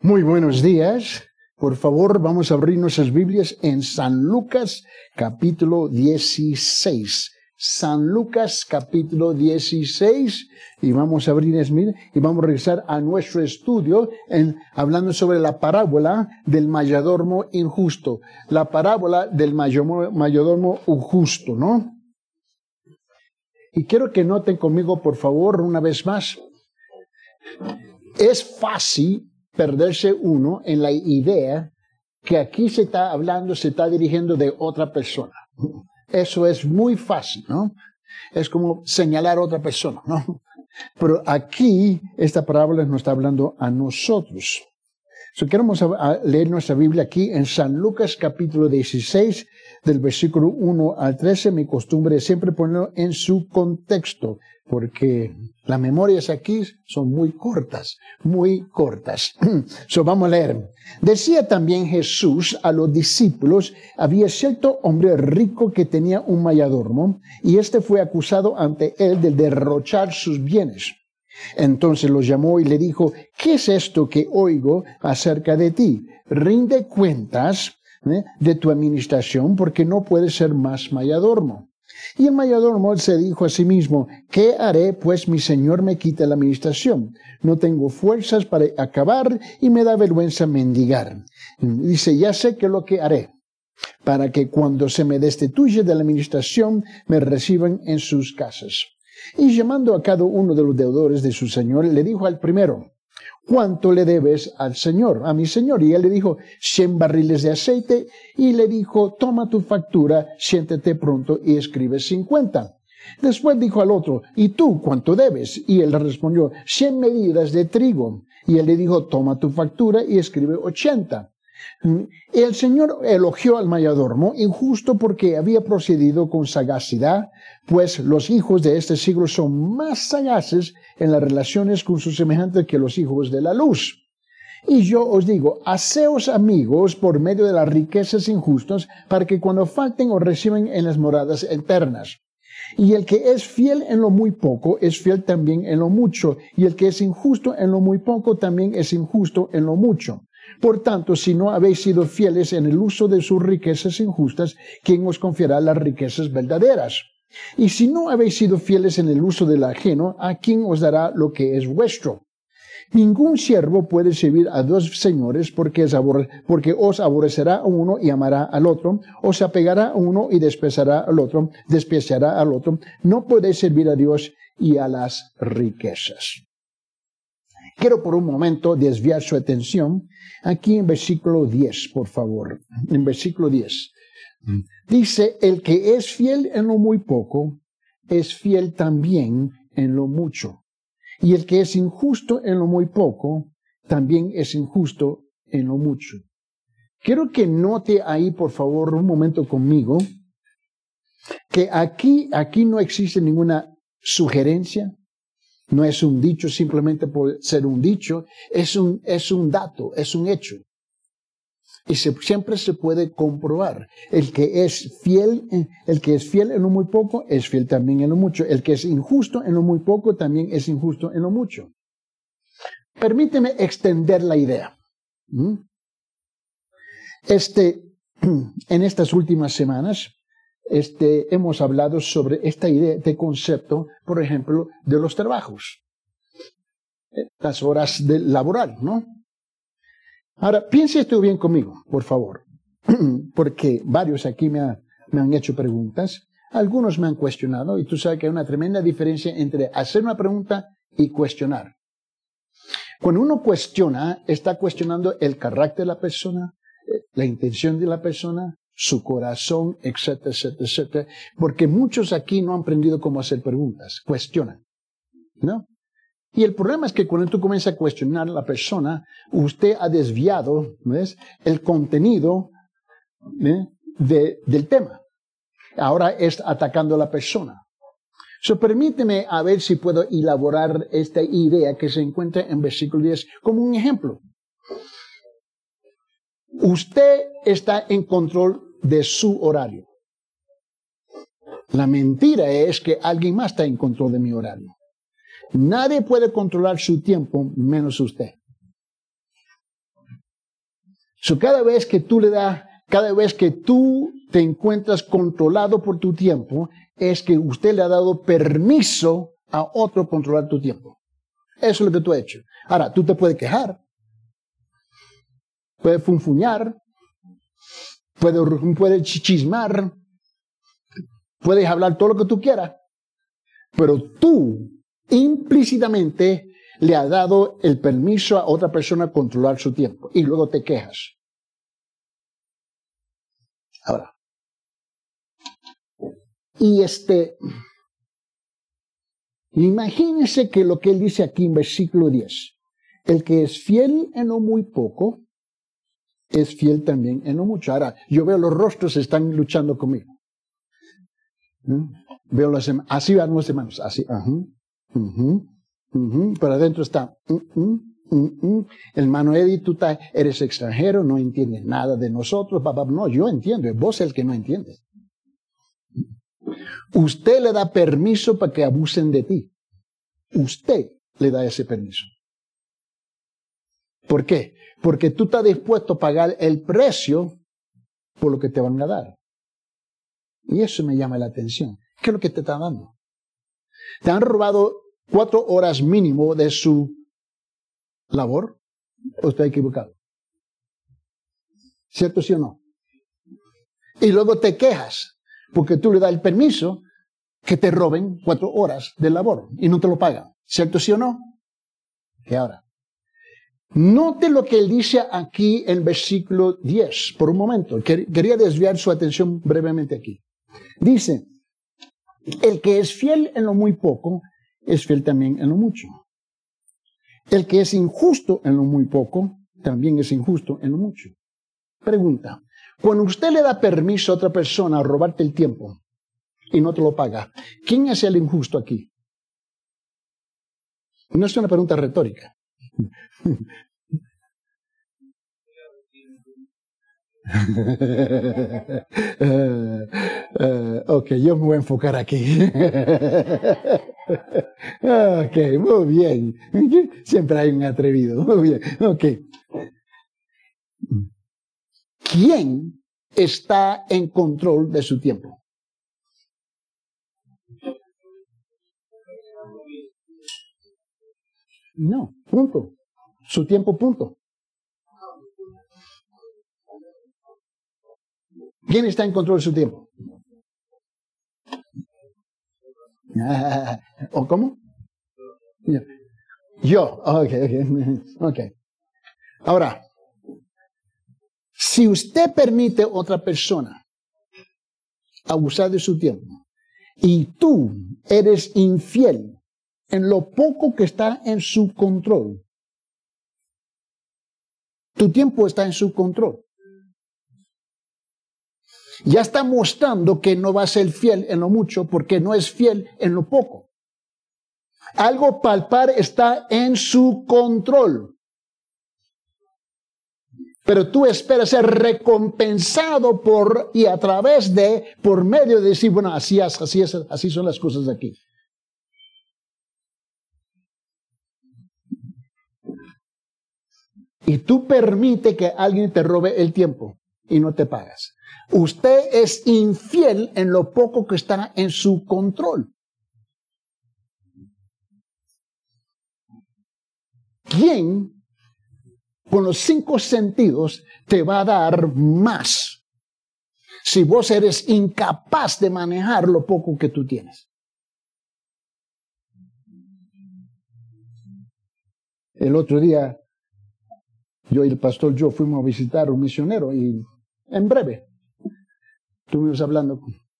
Muy buenos días. Por favor, vamos a abrir nuestras Biblias en San Lucas, capítulo 16. San Lucas, capítulo 16. Y vamos a abrir y vamos a regresar a nuestro estudio hablando sobre la parábola del mayordomo injusto. La parábola del mayordomo injusto, ¿no? Y quiero que noten conmigo, por favor, una vez más. Es fácil perderse uno en la idea que aquí se está dirigiendo de otra persona. Eso es muy fácil, ¿no? Es como señalar a otra persona, ¿no? Pero aquí, esta parábola nos está hablando a nosotros. Queremos leer nuestra Biblia aquí en San Lucas capítulo 16, del versículo 1 al 13. Mi costumbre es siempre ponerlo en su contexto, porque las memorias aquí son muy cortas, muy cortas. Vamos a leer. Decía también Jesús a los discípulos: había cierto hombre rico que tenía un mayordomo, y este fue acusado ante él de derrochar sus bienes. Entonces los llamó y le dijo: ¿qué es esto que oigo acerca de ti? Rinde cuentas de tu administración, porque no puedes ser más mayordomo. Y el mayordomo se dijo a sí mismo: ¿qué haré, pues mi señor me quita la administración? No tengo fuerzas para acabar y me da vergüenza mendigar. Dice: ya sé que lo que haré, para que cuando se me destituya de la administración me reciban en sus casas. Y llamando a cada uno de los deudores de su señor, le dijo al primero: ¿cuánto le debes al señor, a mi señor? Y él le dijo: 100 barriles de aceite. Y le dijo: toma tu factura, siéntate pronto y escribe 50. Después dijo al otro: ¿y tú cuánto debes? Y él respondió: 100 medidas de trigo. Y él le dijo: toma tu factura y escribe 80. El Señor elogió al mayordomo injusto porque había procedido con sagacidad, pues los hijos de este siglo son más sagaces en las relaciones con sus semejantes que los hijos de la luz. Y yo os digo: haceos amigos por medio de las riquezas injustas, para que cuando falten os reciban en las moradas eternas. Y el que es fiel en lo muy poco, es fiel también en lo mucho, y el que es injusto en lo muy poco, también es injusto en lo mucho. Por tanto, si no habéis sido fieles en el uso de sus riquezas injustas, ¿quién os confiará las riquezas verdaderas? Y si no habéis sido fieles en el uso del ajeno, ¿a quién os dará lo que es vuestro? Ningún siervo puede servir a dos señores, porque os aborrecerá a uno y amará al otro, o se apegará a uno y despreciará al otro. No podéis servir a Dios y a las riquezas. Quiero por un momento desviar su atención aquí en versículo 10, por favor. En versículo 10. Dice: el que es fiel en lo muy poco, es fiel también en lo mucho. Y el que es injusto en lo muy poco, también es injusto en lo mucho. Quiero que note ahí, por favor, un momento conmigo, que aquí no existe ninguna sugerencia. No es un dicho simplemente por ser un dicho, es un dato, es un hecho. Y siempre se puede comprobar. El que es fiel en lo muy poco, es fiel también en lo mucho. El que es injusto en lo muy poco, también es injusto en lo mucho. Permíteme extender la idea. En estas últimas semanas, hemos hablado sobre esta idea, este concepto, por ejemplo, de los trabajos, las horas laboral, ¿no? Ahora, piense esto bien conmigo, por favor, porque varios aquí me han hecho preguntas, algunos me han cuestionado, y tú sabes que hay una tremenda diferencia entre hacer una pregunta y cuestionar. Cuando uno cuestiona, está cuestionando el carácter de la persona, la intención de la persona, su corazón, etcétera, etcétera, etcétera. Porque muchos aquí no han aprendido cómo hacer preguntas, cuestionan, ¿no? Y el problema es que cuando tú comienzas a cuestionar a la persona, usted ha desviado, ¿ves?, el contenido del tema. Ahora es atacando a la persona. Permíteme a ver si puedo elaborar esta idea que se encuentra en versículo 10 como un ejemplo. Usted está en control de su horario. La mentira es que alguien más está en control de mi horario. Nadie puede controlar su tiempo menos usted. Cada vez que tú te encuentras controlado por tu tiempo, es que usted le ha dado permiso a otro controlar tu tiempo. Eso es lo que tú has hecho. Ahora, tú te puedes quejar, puedes funfuñar, puedes chismar, puedes hablar todo lo que tú quieras, pero tú implícitamente le has dado el permiso a otra persona a controlar su tiempo y luego te quejas. Ahora, imagínense que lo que él dice aquí en versículo 10, el que es fiel en lo muy poco, es fiel también en lo mucho. Ahora, yo veo los rostros están luchando conmigo. Veo así van los hermanos, así, pero adentro está, hermano Eddie, tú eres extranjero, no entiendes nada de nosotros, no, yo entiendo, es vos el que no entiendes. Usted le da permiso para que abusen de ti. Usted le da ese permiso. ¿Por qué? Porque tú estás dispuesto a pagar el precio por lo que te van a dar. Y eso me llama la atención. ¿Qué es lo que te están dando? Te han robado 4 horas mínimo de su labor, ¿o estoy equivocado? ¿Cierto, sí o no? Y luego te quejas porque tú le das el permiso que te roben 4 horas de labor y no te lo pagan. ¿Cierto, sí o no? ¿Qué ahora? Note lo que él dice aquí en versículo 10, por un momento. Quería desviar su atención brevemente aquí. Dice, el que es fiel en lo muy poco, es fiel también en lo mucho. El que es injusto en lo muy poco, también es injusto en lo mucho. Pregunta, cuando usted le da permiso a otra persona a robarte el tiempo y no te lo paga, ¿quién es el injusto aquí? No es una pregunta retórica. Ok, yo me voy a enfocar aquí. Ok, muy bien. Siempre hay un atrevido. Muy bien, ok. ¿Quién está en control de su tiempo? No, punto. Su tiempo, punto. ¿Quién está en control de su tiempo? ¿O cómo? Yo. Ok. Ahora, si usted permite a otra persona abusar de su tiempo y tú eres infiel en lo poco que está en su control, tu tiempo está en su control. Ya está mostrando que no va a ser fiel en lo mucho porque no es fiel en lo poco. Algo palpar está en su control. Pero tú esperas ser recompensado por medio de decir, bueno, así son las cosas aquí. Y tú permites que alguien te robe el tiempo y no te pagas. Usted es infiel en lo poco que está en su control. ¿Quién con los 5 sentidos te va a dar más si vos eres incapaz de manejar lo poco que tú tienes? El otro día, yo y el pastor Joe fuimos a visitar a un misionero y en breve estuvimos hablando.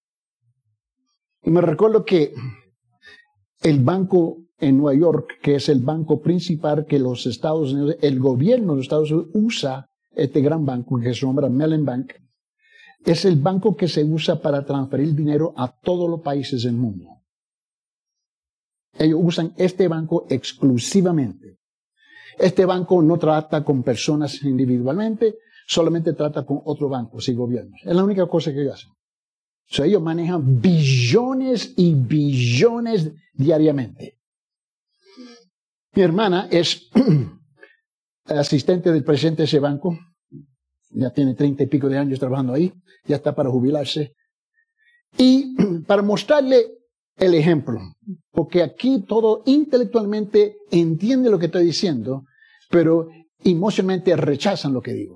Y me recuerdo que el banco en Nueva York, que es el banco principal que los Estados Unidos, el gobierno de los Estados Unidos usa este gran banco que se llama Mellon Bank, es el banco que se usa para transferir dinero a todos los países del mundo. Ellos usan este banco exclusivamente. Este banco no trata con personas individualmente, solamente trata con otros bancos y gobiernos. Es la única cosa que ellos hacen. O sea, ellos manejan billones y billones diariamente. Mi hermana es asistente del presidente de ese banco ya tiene 30 y pico de años trabajando ahí, ya está para jubilarse. Y para mostrarle el ejemplo, porque aquí todo intelectualmente entiende lo que estoy diciendo, pero emocionalmente rechazan lo que digo.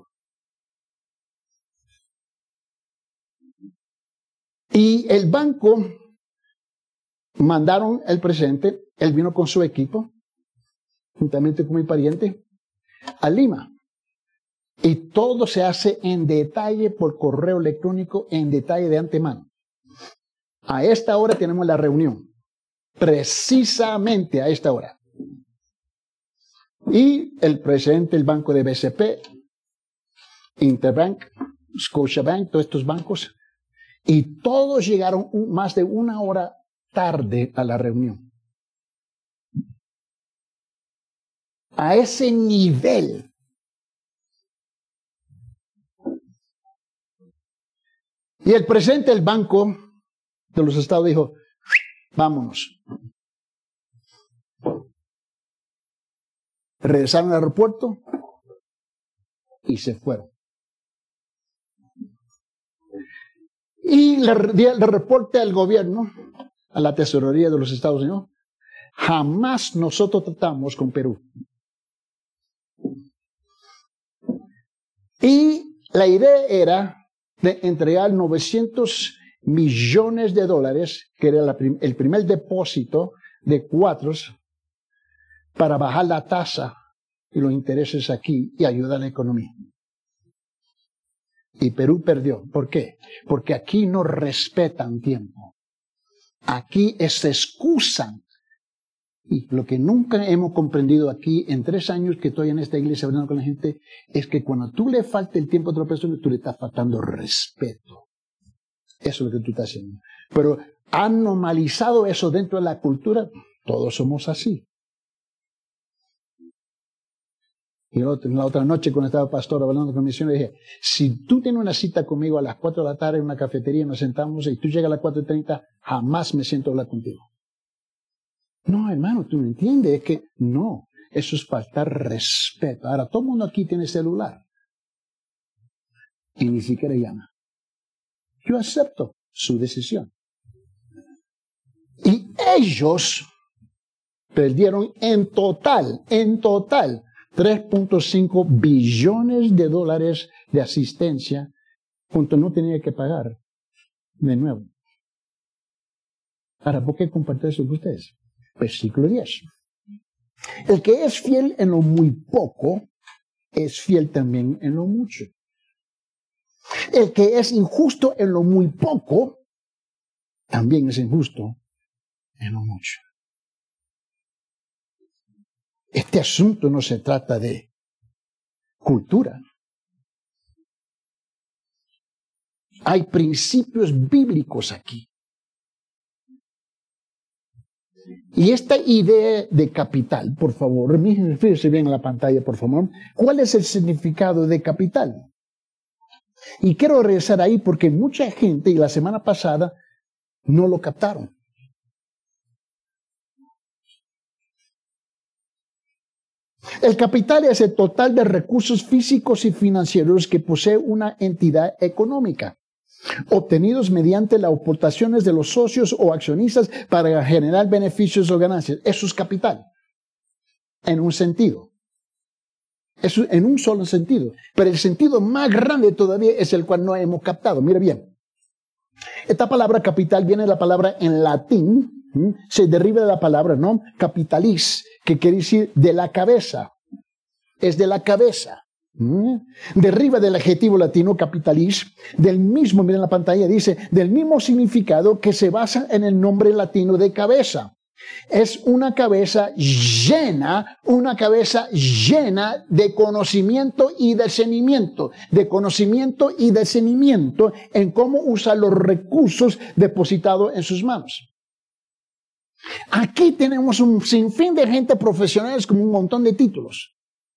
Y el banco mandaron el presidente, él vino con su equipo, juntamente con mi pariente, a Lima. Y todo se hace en detalle por correo electrónico, en detalle de antemano. A esta hora tenemos la reunión, precisamente a esta hora. Y el presidente del banco de BCP, Interbank, Scotiabank, todos estos bancos, y todos llegaron más de una hora tarde a la reunión. A ese nivel. Y el presidente del Banco de los Estados dijo, vámonos. Regresaron al aeropuerto y se fueron. Y le reporte al gobierno, a la tesorería de los Estados Unidos, jamás nosotros tratamos con Perú. Y la idea era de entregar 900 millones de dólares, que era el primer depósito de 4, para bajar la tasa y los intereses aquí y ayudar a la economía. Y Perú perdió. ¿Por qué? Porque aquí no respetan tiempo. Aquí se excusan. Y lo que nunca hemos comprendido aquí, en 3 años que estoy en esta iglesia hablando con la gente, es que cuando tú le falta el tiempo a otra persona, tú le estás faltando respeto. Eso es lo que tú estás haciendo. Pero han normalizado eso dentro de la cultura. Todos somos así. Y la otra noche, cuando estaba pastor hablando con mi señor, le dije, si tú tienes una cita conmigo a las 4 de la tarde en una cafetería, nos sentamos y tú llegas a las 4:30, jamás me siento a hablar contigo. No, hermano, tú no entiendes, es que no, eso es faltar respeto. Ahora, todo el mundo aquí tiene celular y ni siquiera llama. Yo acepto su decisión. Y ellos perdieron en total, 3.5 billones de dólares de asistencia, junto no tenía que pagar de nuevo. Ahora, ¿por qué compartir eso con ustedes? Versículo 10. El que es fiel en lo muy poco, es fiel también en lo mucho. El que es injusto en lo muy poco, también es injusto en lo mucho. Este asunto no se trata de cultura. Hay principios bíblicos aquí. Y esta idea de capital, por favor, fíjense bien en la pantalla, por favor. ¿Cuál es el significado de capital? Y quiero regresar ahí porque mucha gente, y la semana pasada, no lo captaron. El capital es el total de recursos físicos y financieros que posee una entidad económica, obtenidos mediante las aportaciones de los socios o accionistas para generar beneficios o ganancias. Eso es capital, en un sentido. Eso en un solo sentido. Pero el sentido más grande todavía es el cual no hemos captado. Mira bien. Esta palabra capital viene de la palabra en latín, se deriva de la palabra, ¿no? Capitalis, que quiere decir de la cabeza. Es de la cabeza. Deriva del adjetivo latino capitalis, del mismo, miren la pantalla, dice, del mismo significado que se basa en el nombre latino de cabeza. Es una cabeza llena de conocimiento y discernimiento, en cómo usar los recursos depositados en sus manos. Aquí tenemos un sinfín de gente profesionales con un montón de títulos,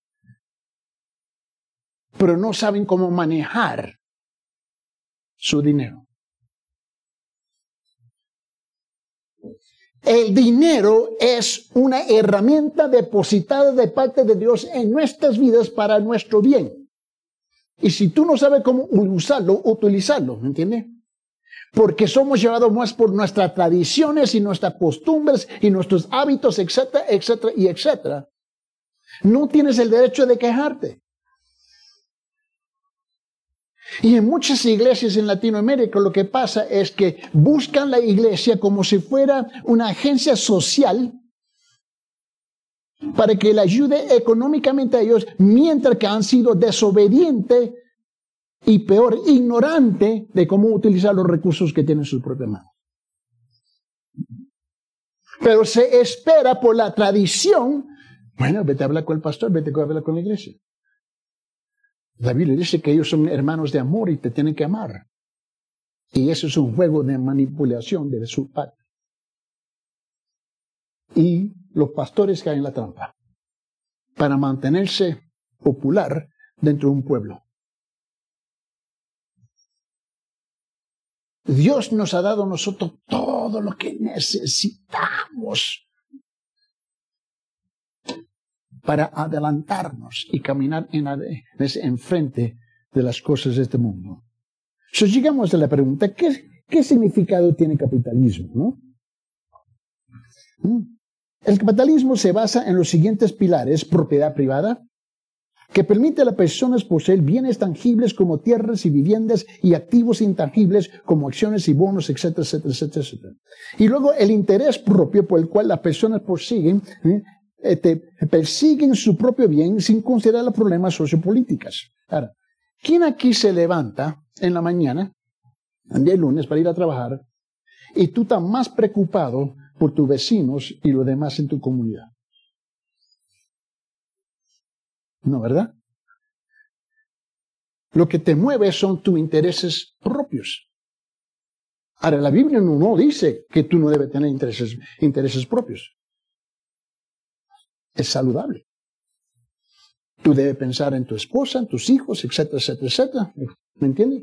pero no saben cómo manejar su dinero. El dinero es una herramienta depositada de parte de Dios en nuestras vidas para nuestro bien. Y si tú no sabes cómo utilizarlo, ¿me entiendes? Porque somos llevados más por nuestras tradiciones y nuestras costumbres y nuestros hábitos, etcétera, etcétera y etcétera. No tienes el derecho de quejarte. Y en muchas iglesias en Latinoamérica lo que pasa es que buscan la iglesia como si fuera una agencia social para que le ayude económicamente a ellos, mientras que han sido desobedientes y peor, ignorantes de cómo utilizar los recursos que tienen en sus propias manos. Pero se espera por la tradición, bueno, vete a hablar con el pastor, vete a hablar con la iglesia. La Biblia dice que ellos son hermanos de amor y te tienen que amar. Y eso es un juego de manipulación de su parte. Y los pastores caen en la trampa para mantenerse popular dentro de un pueblo. Dios nos ha dado a nosotros todo lo que necesitamos para adelantarnos y caminar en frente de las cosas de este mundo. Entonces llegamos a la pregunta, ¿qué significado tiene capitalismo? ¿No? El capitalismo se basa en los siguientes pilares: propiedad privada, que permite a las personas poseer bienes tangibles como tierras y viviendas y activos intangibles como acciones y bonos, etcétera, etcétera, etcétera, etcétera. Y luego el interés propio por el cual las personas persiguen su propio bien sin considerar los problemas sociopolíticos. Ahora, ¿quién aquí se levanta en la mañana, el día lunes, para ir a trabajar, y tú estás más preocupado por tus vecinos y los demás en tu comunidad? No, ¿verdad? Lo que te mueve son tus intereses propios. Ahora, la Biblia no dice que tú no debes tener intereses propios. Es saludable. Tú debes pensar en tu esposa, en tus hijos, etcétera, etcétera, etcétera. ¿Me entiendes?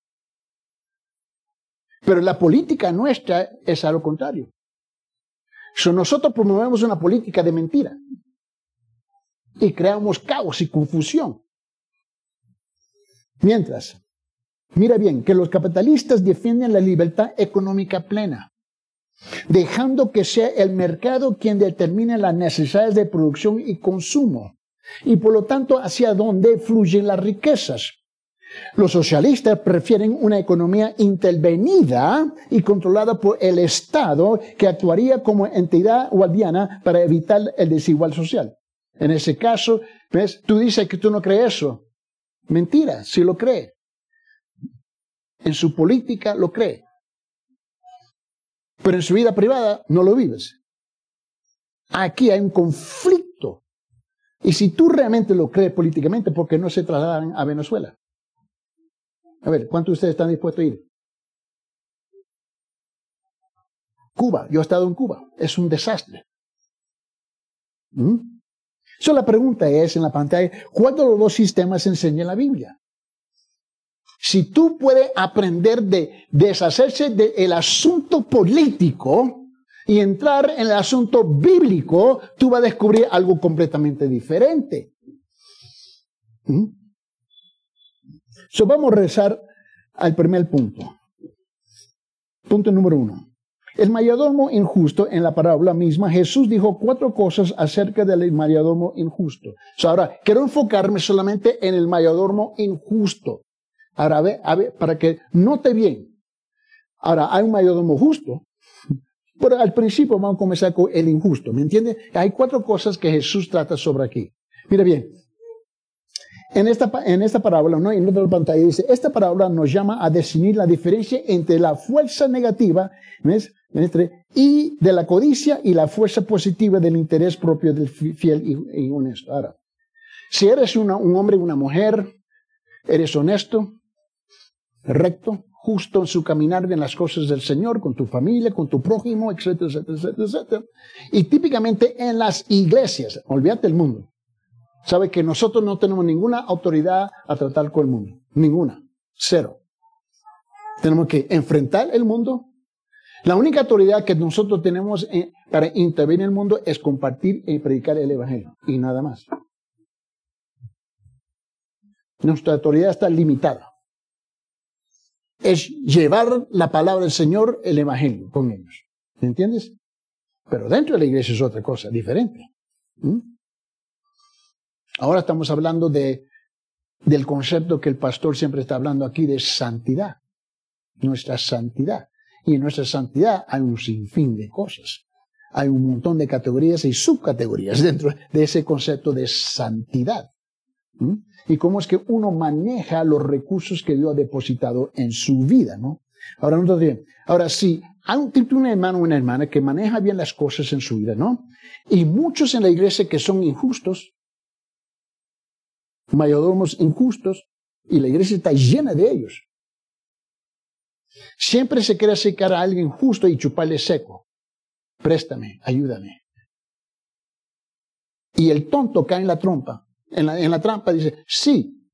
Pero la política nuestra es a lo contrario. Nosotros promovemos una política de mentira y creamos caos y confusión. Mientras, mira bien, que los capitalistas defienden la libertad económica plena, dejando que sea el mercado quien determine las necesidades de producción y consumo, y por lo tanto hacia dónde fluyen las riquezas. Los socialistas prefieren una economía intervenida y controlada por el Estado, que actuaría como entidad guardiana para evitar el desigual social. En ese caso, ¿ves? Tú dices que tú no crees eso. Mentira, sí lo cree. En su política lo cree. Pero en su vida privada no lo vives. Aquí hay un conflicto. Y si tú realmente lo crees políticamente, ¿por qué no se trasladan a Venezuela? A ver, ¿cuántos de ustedes están dispuestos a ir? Cuba, yo he estado en Cuba, es un desastre. La pregunta es en la pantalla, ¿cuál de los dos sistemas enseña la Biblia? Si tú puedes aprender de deshacerse del asunto político y entrar en el asunto bíblico, tú vas a descubrir algo completamente diferente. Vamos a regresar al primer punto. Punto número 1. El mayordomo injusto, en la parábola misma, Jesús dijo 4 cosas acerca del mayordomo injusto. Ahora, quiero enfocarme solamente en el mayordomo injusto. Ahora, a ver, para que note bien. Ahora, hay un mayordomo justo, pero al principio vamos a comenzar con el injusto, ¿me entiende? Hay 4 cosas que Jesús trata sobre aquí. Mira bien. En esta parábola, ¿no? En otra pantalla dice, esta parábola nos llama a definir la diferencia entre la fuerza negativa, ¿ves? Y de la codicia y la fuerza positiva del interés propio del fiel y honesto. Ahora, si eres un hombre y una mujer, eres honesto, recto, justo en su caminar en las cosas del Señor, con tu familia, con tu prójimo, etcétera, etcétera, etcétera, etcétera. Y típicamente en las iglesias, olvídate el mundo. Sabe que nosotros no tenemos ninguna autoridad a tratar con el mundo. Ninguna. 0. Tenemos que enfrentar el mundo. La única autoridad que nosotros tenemos para intervenir en el mundo es compartir y predicar el evangelio. Y nada más. Nuestra autoridad está limitada. Es llevar la palabra del Señor, el evangelio, con ellos. ¿Me entiendes? Pero dentro de la iglesia es otra cosa, diferente. Ahora estamos hablando del concepto que el pastor siempre está hablando aquí de santidad. Nuestra santidad. Y en nuestra santidad hay un sinfín de cosas. Hay un montón de categorías y subcategorías dentro de ese concepto de santidad. Y cómo es que uno maneja los recursos que Dios ha depositado en su vida, ¿no? Ahora, si hay un hermano o una hermana que maneja bien las cosas en su vida, ¿no? Y muchos en la iglesia que son injustos, mayordomos injustos, y la iglesia está llena de ellos. Siempre se quiere acercar a alguien justo y chuparle seco. Préstame, ayúdame. Y el tonto cae en la trampa. En la trampa dice, sí.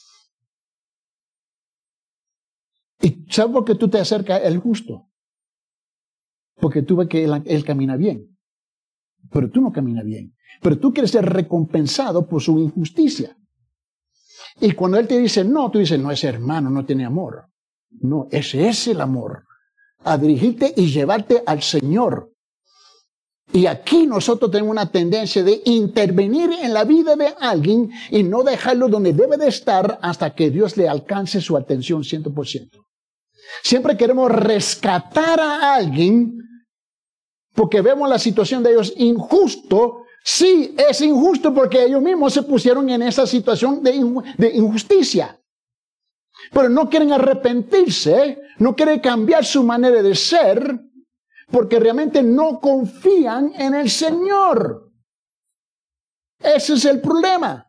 ¿Y sabes por qué tú te acercas al justo? Porque tú ves que él camina bien. Pero tú no caminas bien. Pero tú quieres ser recompensado por su injusticia. Y cuando él te dice no, tú dices, no, ese hermano no tiene amor. No, ese es el amor. A dirigirte y llevarte al Señor. Y aquí nosotros tenemos una tendencia de intervenir en la vida de alguien y no dejarlo donde debe de estar hasta que Dios le alcance su atención 100%. Siempre queremos rescatar a alguien porque vemos la situación de ellos injusto. Sí, es injusto porque ellos mismos se pusieron en esa situación de injusticia. Pero no quieren arrepentirse, no quieren cambiar su manera de ser, porque realmente no confían en el Señor. Ese es el problema.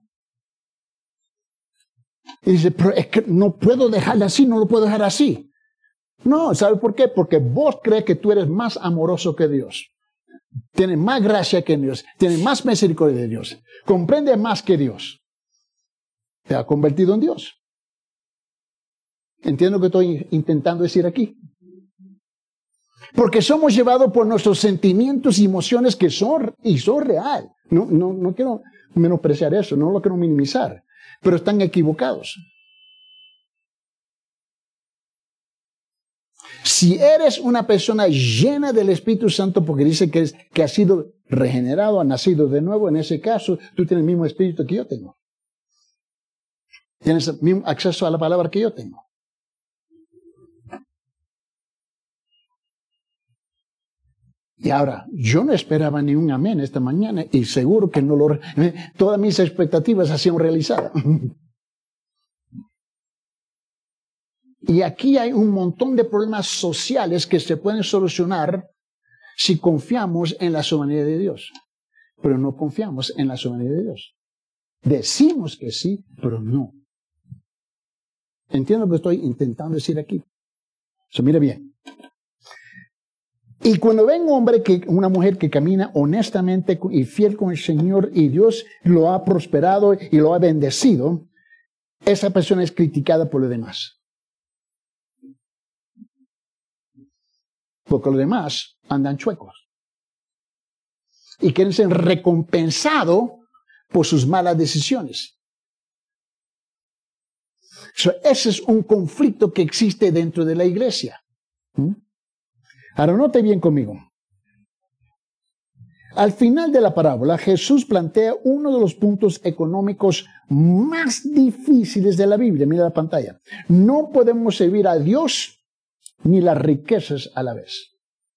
Y dice, pero es que no puedo dejarle así, no lo puedo dejar así. No, ¿sabe por qué? Porque vos crees que tú eres más amoroso que Dios. Tienes más gracia que Dios. Tienes más misericordia de Dios. Comprendes más que Dios. Te ha convertido en Dios. ¿Entiendo lo que estoy intentando decir aquí? Porque somos llevados por nuestros sentimientos y emociones que son real. No quiero menospreciar eso, no lo quiero minimizar. Pero están equivocados. Si eres una persona llena del Espíritu Santo, porque dice que has sido regenerado, has nacido de nuevo, en ese caso, tú tienes el mismo Espíritu que yo tengo. Tienes el mismo acceso a la palabra que yo tengo. Y ahora, yo no esperaba ni un amén esta mañana y seguro que no todas mis expectativas se han realizado. Y aquí hay un montón de problemas sociales que se pueden solucionar si confiamos en la soberanía de Dios. Pero no confiamos en la soberanía de Dios. Decimos que sí, pero no. ¿Entiendo lo que estoy intentando decir aquí? Mira bien. Y cuando ven una mujer que camina honestamente y fiel con el Señor y Dios lo ha prosperado y lo ha bendecido, esa persona es criticada por los demás. Porque los demás andan chuecos. Y quieren ser recompensados por sus malas decisiones. Ese es un conflicto que existe dentro de la iglesia. Ahora, note bien conmigo. Al final de la parábola, Jesús plantea uno de los puntos económicos más difíciles de la Biblia. Mira la pantalla. No podemos servir a Dios ni las riquezas a la vez.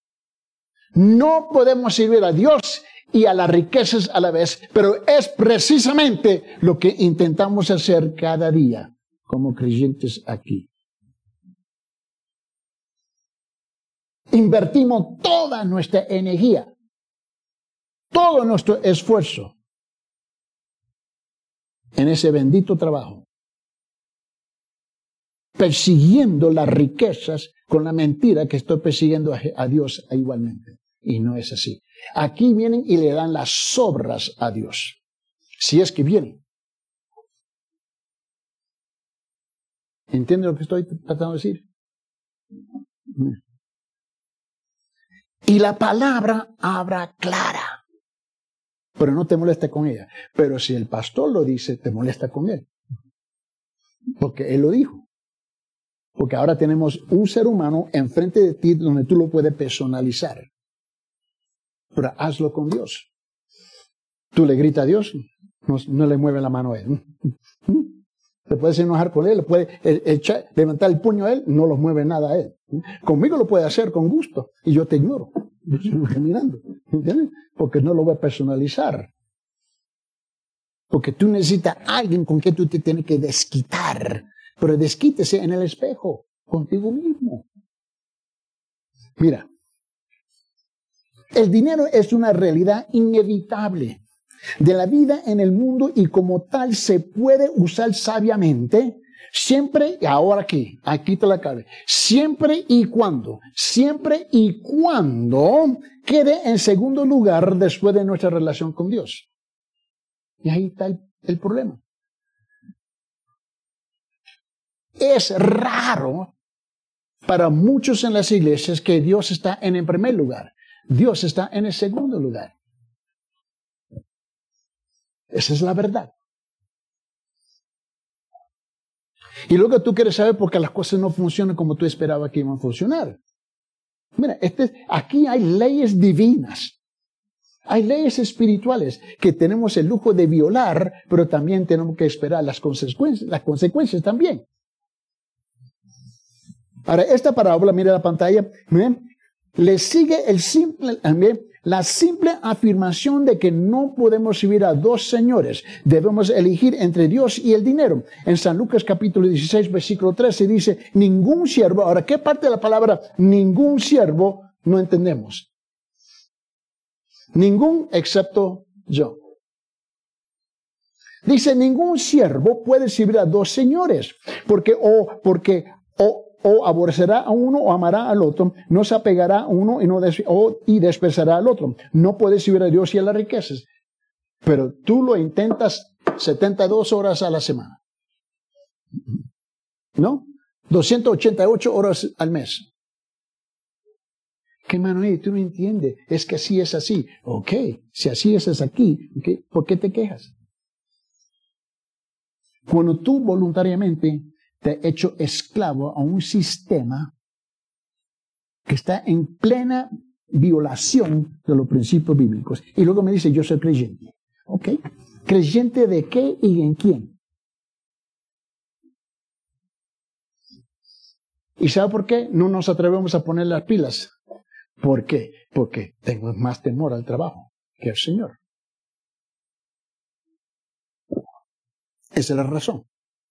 No podemos servir a Dios y a las riquezas a la vez, pero es precisamente lo que intentamos hacer cada día como creyentes aquí. Invertimos toda nuestra energía, todo nuestro esfuerzo en ese bendito trabajo, persiguiendo las riquezas con la mentira que estoy persiguiendo a Dios igualmente. Y no es así. Aquí vienen y le dan las sobras a Dios. Si es que vienen. ¿Entiende lo que estoy tratando de decir? Y la palabra habla clara. Pero no te molesta con ella. Pero si el pastor lo dice, te molesta con él. Porque Él lo dijo. Porque ahora tenemos un ser humano enfrente de ti donde tú lo puedes personalizar. Pero hazlo con Dios. Tú le gritas a Dios, no le mueve la mano a Él. Te puedes enojar con Él, le puedes levantar el puño a Él, no lo mueve nada a Él. Conmigo lo puede hacer con gusto y yo te ignoro. Yo sigo caminando. ¿Entiendes? Porque no lo voy a personalizar. Porque tú necesitas a alguien con quien tú te tienes que desquitar. Pero desquítese en el espejo, contigo mismo. Mira, el dinero es una realidad inevitable de la vida en el mundo y como tal se puede usar sabiamente siempre, y ahora aquí te la cabe, siempre y cuando quede en segundo lugar después de nuestra relación con Dios. Y ahí está el problema. Es raro para muchos en las iglesias que Dios está en el primer lugar. Dios está en el segundo lugar. Esa es la verdad. Y luego tú quieres saber por qué las cosas no funcionan como tú esperabas que iban a funcionar. Mira, aquí hay leyes divinas. Hay leyes espirituales que tenemos el lujo de violar, pero también tenemos que esperar las consecuencias también. Ahora, esta parábola, mira la pantalla, le sigue la simple afirmación de que no podemos servir a dos señores. Debemos elegir entre Dios y el dinero. En San Lucas capítulo 16, versículo 13 dice, ningún siervo, ahora, ¿qué parte de la palabra ningún siervo no entendemos? Ningún excepto yo. Dice, ningún siervo puede servir a dos señores, porque o aborrecerá a uno o amará al otro, no se apegará a uno y despreciará al otro. No puede servir a Dios y a las riquezas. Pero tú lo intentas 72 horas a la semana. ¿No? 288 horas al mes. ¿Qué mano es? Tú no entiendes. Es que así es así. Ok, si así es aquí, okay, ¿por qué te quejas? Cuando tú voluntariamente te has hecho esclavo a un sistema que está en plena violación de los principios bíblicos. Y luego me dice, yo soy creyente. Ok, ¿creyente de qué y en quién? ¿Y sabe por qué no nos atrevemos a poner las pilas? ¿Por qué? Porque tengo más temor al trabajo que al Señor. Esa es la razón.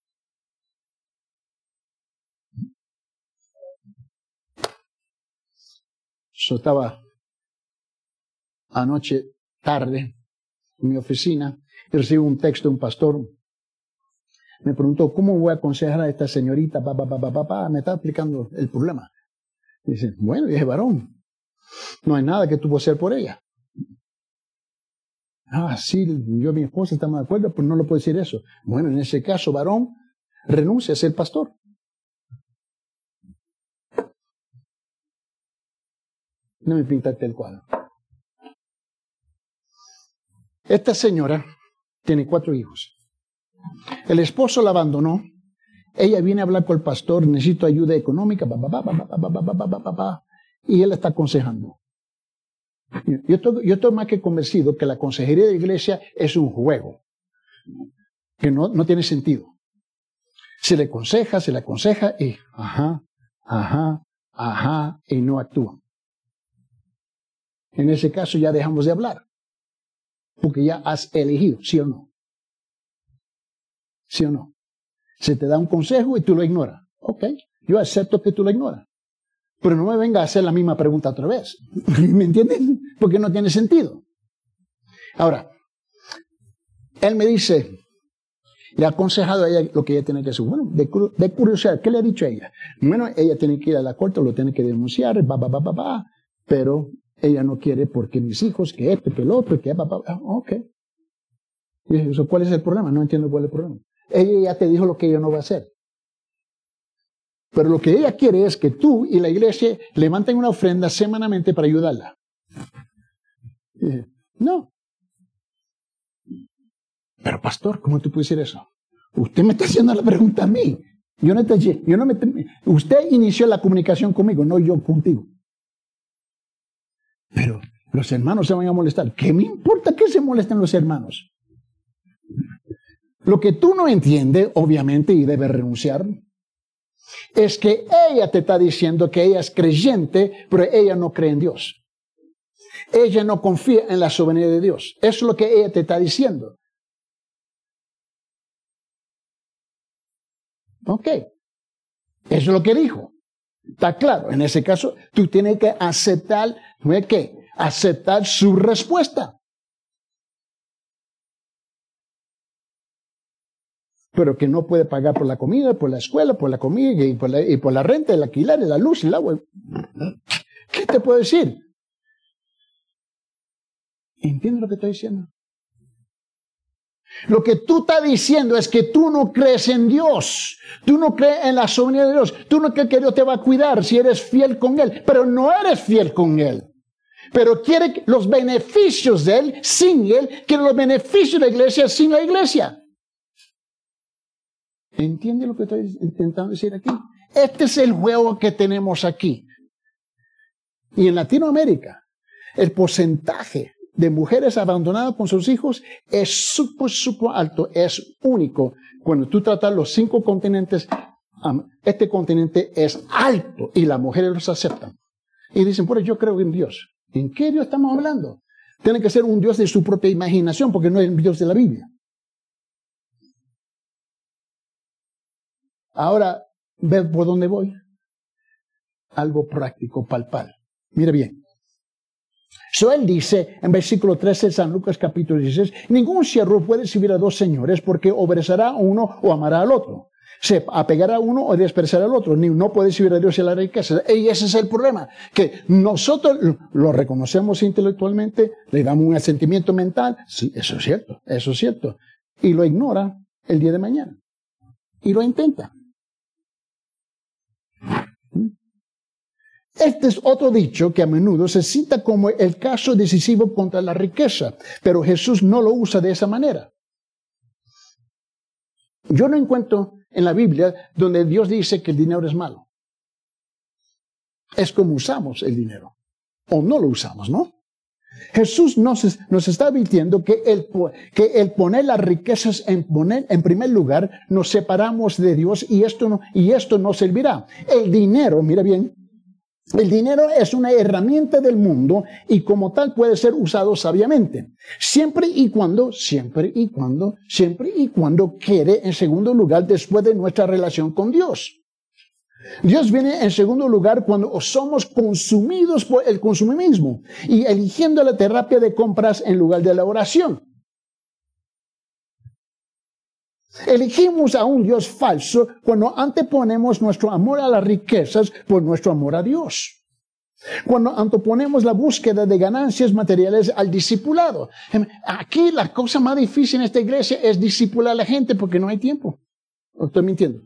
Yo estaba anoche tarde en mi oficina y recibí un texto de un pastor. Me preguntó, ¿cómo voy a aconsejar a esta señorita? Me está explicando el problema. Dice, bueno, dije, varón, no hay nada que tú puedas hacer por ella. Sí, yo y mi esposa estamos de acuerdo, pero no le puedo decir eso. Bueno, en ese caso, varón, renuncia a ser pastor. No me pintaste el cuadro. Esta señora tiene 4 hijos. El esposo la abandonó. Ella viene a hablar con el pastor, necesito ayuda económica, y él está aconsejando. Yo estoy más que convencido que la consejería de la iglesia es un juego, que no tiene sentido. Se le aconseja y y no actúan. En ese caso ya dejamos de hablar, porque ya has elegido, ¿sí o no? ¿Sí o no? Se te da un consejo y tú lo ignoras. Ok, yo acepto que tú lo ignoras. Pero no me venga a hacer la misma pregunta otra vez. ¿Me entiendes? Porque no tiene sentido. Ahora, él me dice, le ha aconsejado a ella lo que ella tiene que hacer. Bueno, de curiosidad, ¿qué le ha dicho a ella? Bueno, ella tiene que ir a la corte, lo tiene que denunciar, pero ella no quiere porque mis hijos, que esto, que el otro, que ok. Y dije, ¿cuál es el problema? No entiendo cuál es el problema. Ella ya te dijo lo que ella no va a hacer. Pero lo que ella quiere es que tú y la iglesia levanten una ofrenda semanalmente para ayudarla. Y dije, no. Pero pastor, ¿cómo tú puedes decir eso? Usted me está haciendo la pregunta a mí. Usted inició la comunicación conmigo, no yo contigo. Pero los hermanos se van a molestar. ¿Qué me importa que se molesten los hermanos? Lo que tú no entiendes, obviamente, y debes renunciar, es que ella te está diciendo que ella es creyente, pero ella no cree en Dios. Ella no confía en la soberanía de Dios. Eso es lo que ella te está diciendo. Ok. Eso es lo que dijo. Está claro. En ese caso, tú tienes que aceptar, ¿qué? Aceptar su respuesta. Pero que no puede pagar por la comida, por la escuela, por la comida y por la renta, el alquiler, la luz, el agua. ¿Qué te puedo decir? ¿Entiendes lo que estoy diciendo? Lo que tú estás diciendo es que tú no crees en Dios. Tú no crees en la soberanía de Dios. Tú no crees que Dios te va a cuidar si eres fiel con Él. Pero no eres fiel con Él. Pero quiere los beneficios de Él sin Él. Quiere los beneficios de la iglesia sin la iglesia. ¿Entiende lo que estoy intentando decir aquí? Este es el juego que tenemos aquí. Y en Latinoamérica, el porcentaje de mujeres abandonadas con sus hijos es súper alto, es único. Cuando tú tratas los 5 continentes, este continente es alto y las mujeres los aceptan. Y dicen, pues yo creo en Dios. ¿En qué Dios estamos hablando? Tiene que ser un Dios de su propia imaginación, porque no es el Dios de la Biblia. Ahora, ¿ves por dónde voy? Algo práctico, palpable. Mira bien. Él dice en versículo 13 de San Lucas capítulo 16, ningún siervo puede servir a 2 señores porque obedecerá a uno o amará al otro. Se apegará a uno o despreciará al otro. Ni no puede servir a Dios y a la riqueza. Y ese es el problema. Que nosotros lo reconocemos intelectualmente, le damos un asentimiento mental. Sí, eso es cierto, eso es cierto. Y lo ignora el día de mañana. Y lo intenta. Este es otro dicho que a menudo se cita como el caso decisivo contra la riqueza, pero Jesús no lo usa de esa manera. Yo no encuentro en la Biblia donde Dios dice que el dinero es malo. Es como usamos el dinero, o no lo usamos, ¿no? Jesús nos está advirtiendo que el poner las riquezas en primer lugar, nos separamos de Dios y esto no servirá. El dinero, mira bien, el dinero es una herramienta del mundo y como tal puede ser usado sabiamente. Siempre y cuando quede en segundo lugar después de nuestra relación con Dios. Dios viene en segundo lugar cuando somos consumidos por el consumismo y eligiendo la terapia de compras en lugar de la oración. Elegimos a un Dios falso cuando anteponemos nuestro amor a las riquezas por nuestro amor a Dios. Cuando anteponemos la búsqueda de ganancias materiales al discipulado. Aquí la cosa más difícil en esta iglesia es discipular a la gente porque no hay tiempo. ¿O estoy mintiendo?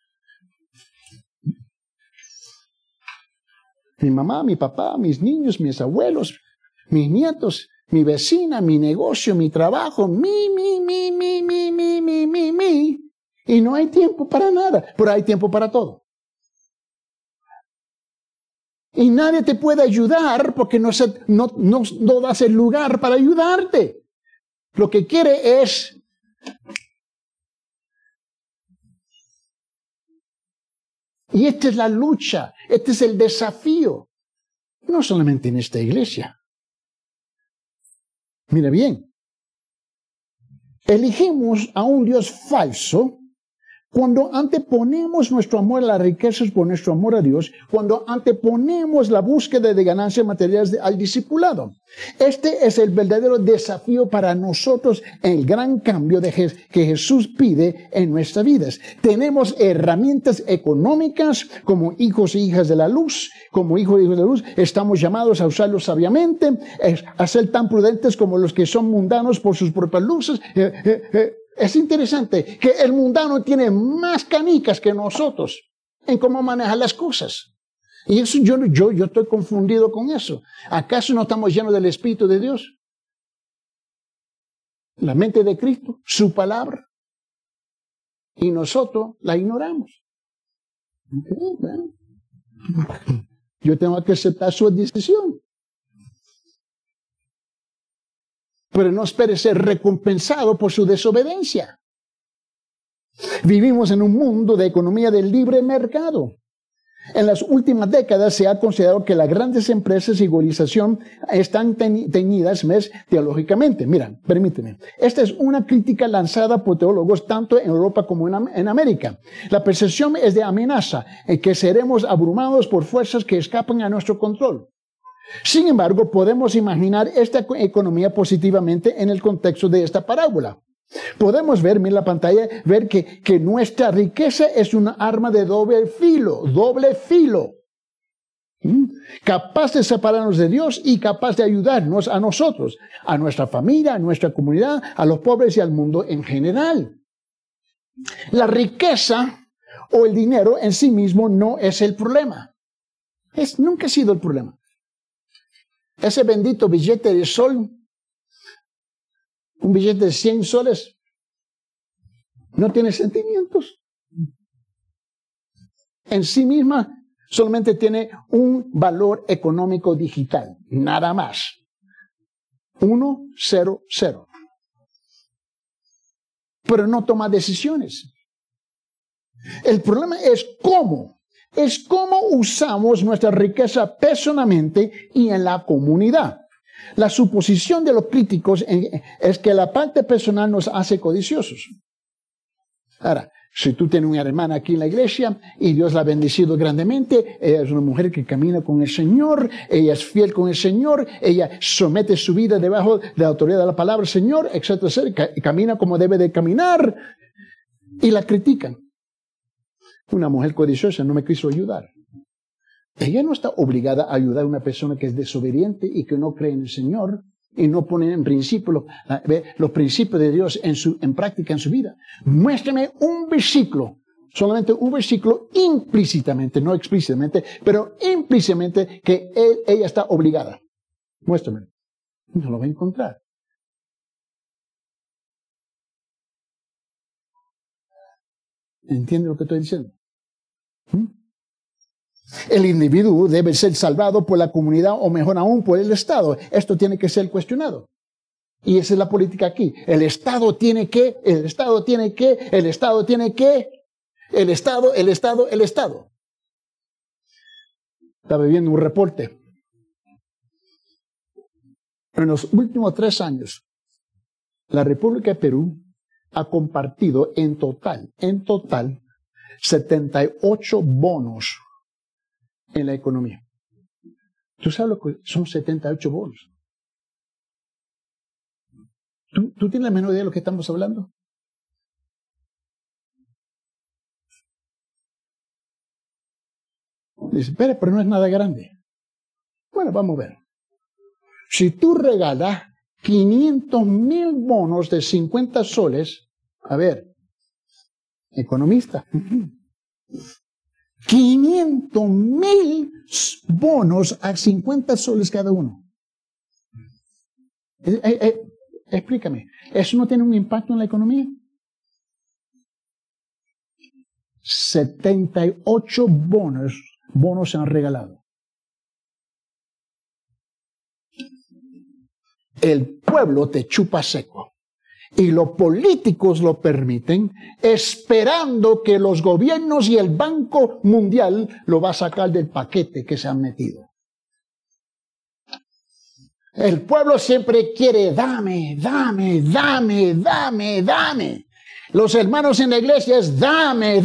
Mi mamá, mi papá, mis niños, mis abuelos, mis nietos, mi vecina, mi negocio, mi trabajo, mi. Y no hay tiempo para nada, pero hay tiempo para todo. Y nadie te puede ayudar porque no das el lugar para ayudarte. Lo que quiere es y esta es la lucha, este es el desafío. No solamente en esta iglesia. Mira bien. Elegimos a un Dios falso cuando anteponemos nuestro amor a las riquezas por nuestro amor a Dios, cuando anteponemos la búsqueda de ganancias materiales al discipulado. Este es el verdadero desafío para nosotros, el gran cambio que Jesús pide en nuestras vidas. Tenemos herramientas económicas como hijos e hijas de la luz. Como hijos e hijas de la luz estamos llamados a usarlos sabiamente, a ser tan prudentes como los que son mundanos por sus propias luces. Es interesante que el mundano tiene más canicas que nosotros en cómo manejar las cosas. Y eso yo estoy confundido con eso. ¿Acaso no estamos llenos del Espíritu de Dios? La mente de Cristo, su palabra. Y nosotros la ignoramos. Okay, bueno. Yo tengo que aceptar su decisión. Pero no espere ser recompensado por su desobediencia. Vivimos en un mundo de economía del libre mercado. En las últimas décadas se ha considerado que las grandes empresas y globalización están teñidas teológicamente. Mira, permíteme. Esta es una crítica lanzada por teólogos tanto en Europa como en América. La percepción es de amenaza, en que seremos abrumados por fuerzas que escapan a nuestro control. Sin embargo, podemos imaginar esta economía positivamente en el contexto de esta parábola. Podemos ver, mira la pantalla, ver que nuestra riqueza es una arma de doble filo. Capaz de separarnos de Dios y capaz de ayudarnos a nosotros, a nuestra familia, a nuestra comunidad, a los pobres y al mundo en general. La riqueza o el dinero en sí mismo no es el problema. Nunca ha sido el problema. Ese bendito billete de sol, un billete de 100 soles, no tiene sentimientos. En sí misma solamente tiene un valor económico digital, nada más. 1, 0, 0. Pero no toma decisiones. El problema es cómo. Es cómo usamos nuestra riqueza personalmente y en la comunidad. La suposición de los críticos es que la parte personal nos hace codiciosos. Ahora, si tú tienes una hermana aquí en la iglesia y Dios la ha bendecido grandemente, ella es una mujer que camina con el Señor, ella es fiel con el Señor, ella somete su vida debajo de la autoridad de la palabra del Señor, etcétera, etcétera, y camina como debe de caminar, y la critican. Una mujer codiciosa no me quiso ayudar. Ella no está obligada a ayudar a una persona que es desobediente y que no cree en el Señor y no pone en principio los principios de Dios en práctica en su vida. Muéstrame un versículo, solamente un versículo implícitamente, no explícitamente, pero implícitamente que ella está obligada. Muéstrame. No lo va a encontrar. ¿Entiende lo que estoy diciendo? El individuo debe ser salvado por la comunidad o mejor aún por el Estado. Esto tiene que ser cuestionado. Y esa es la política aquí. El Estado tiene que. Estaba viendo un reporte. En los últimos 3 años, la República de Perú ha compartido en total, 78 bonos en la economía. ¿Tú sabes lo que son 78 bonos? ¿Tú tienes la menor idea de lo que estamos hablando? Dice, pero no es nada grande. Bueno, vamos a ver. Si tú regalas 500,000 bonos de 50 soles, a ver, economista, 500,000 bonos a 50 soles cada uno. Explícame, ¿eso no tiene un impacto en la economía? 78 bonos se han regalado. El pueblo te chupa seco. Y los políticos lo permiten, esperando que los gobiernos y el Banco Mundial lo va a sacar del paquete que se han metido. El pueblo siempre quiere, dame. Los hermanos en la iglesia es dame.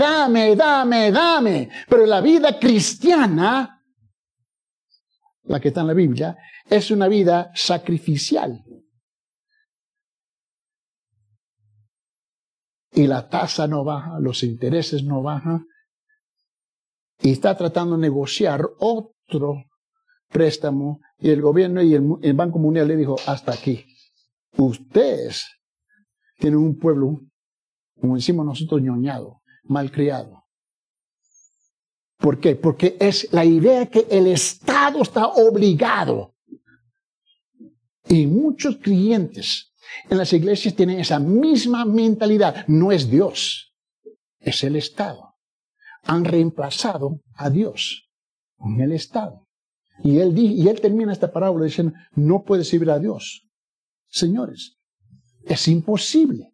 Pero la vida cristiana, la que está en la Biblia, es una vida sacrificial. Y la tasa no baja, los intereses no bajan. Y está tratando de negociar otro préstamo. Y el gobierno y el Banco Mundial le dijo, hasta aquí. Ustedes tienen un pueblo, como decimos nosotros, ñoñado, malcriado. ¿Por qué? Porque es la idea que el Estado está obligado. Y muchos creyentes en las iglesias tienen esa misma mentalidad. No es Dios, es el Estado. han reemplazado a Dios en el Estado. Y él termina esta parábola diciendo, no puede servir a Dios. Señores, es imposible.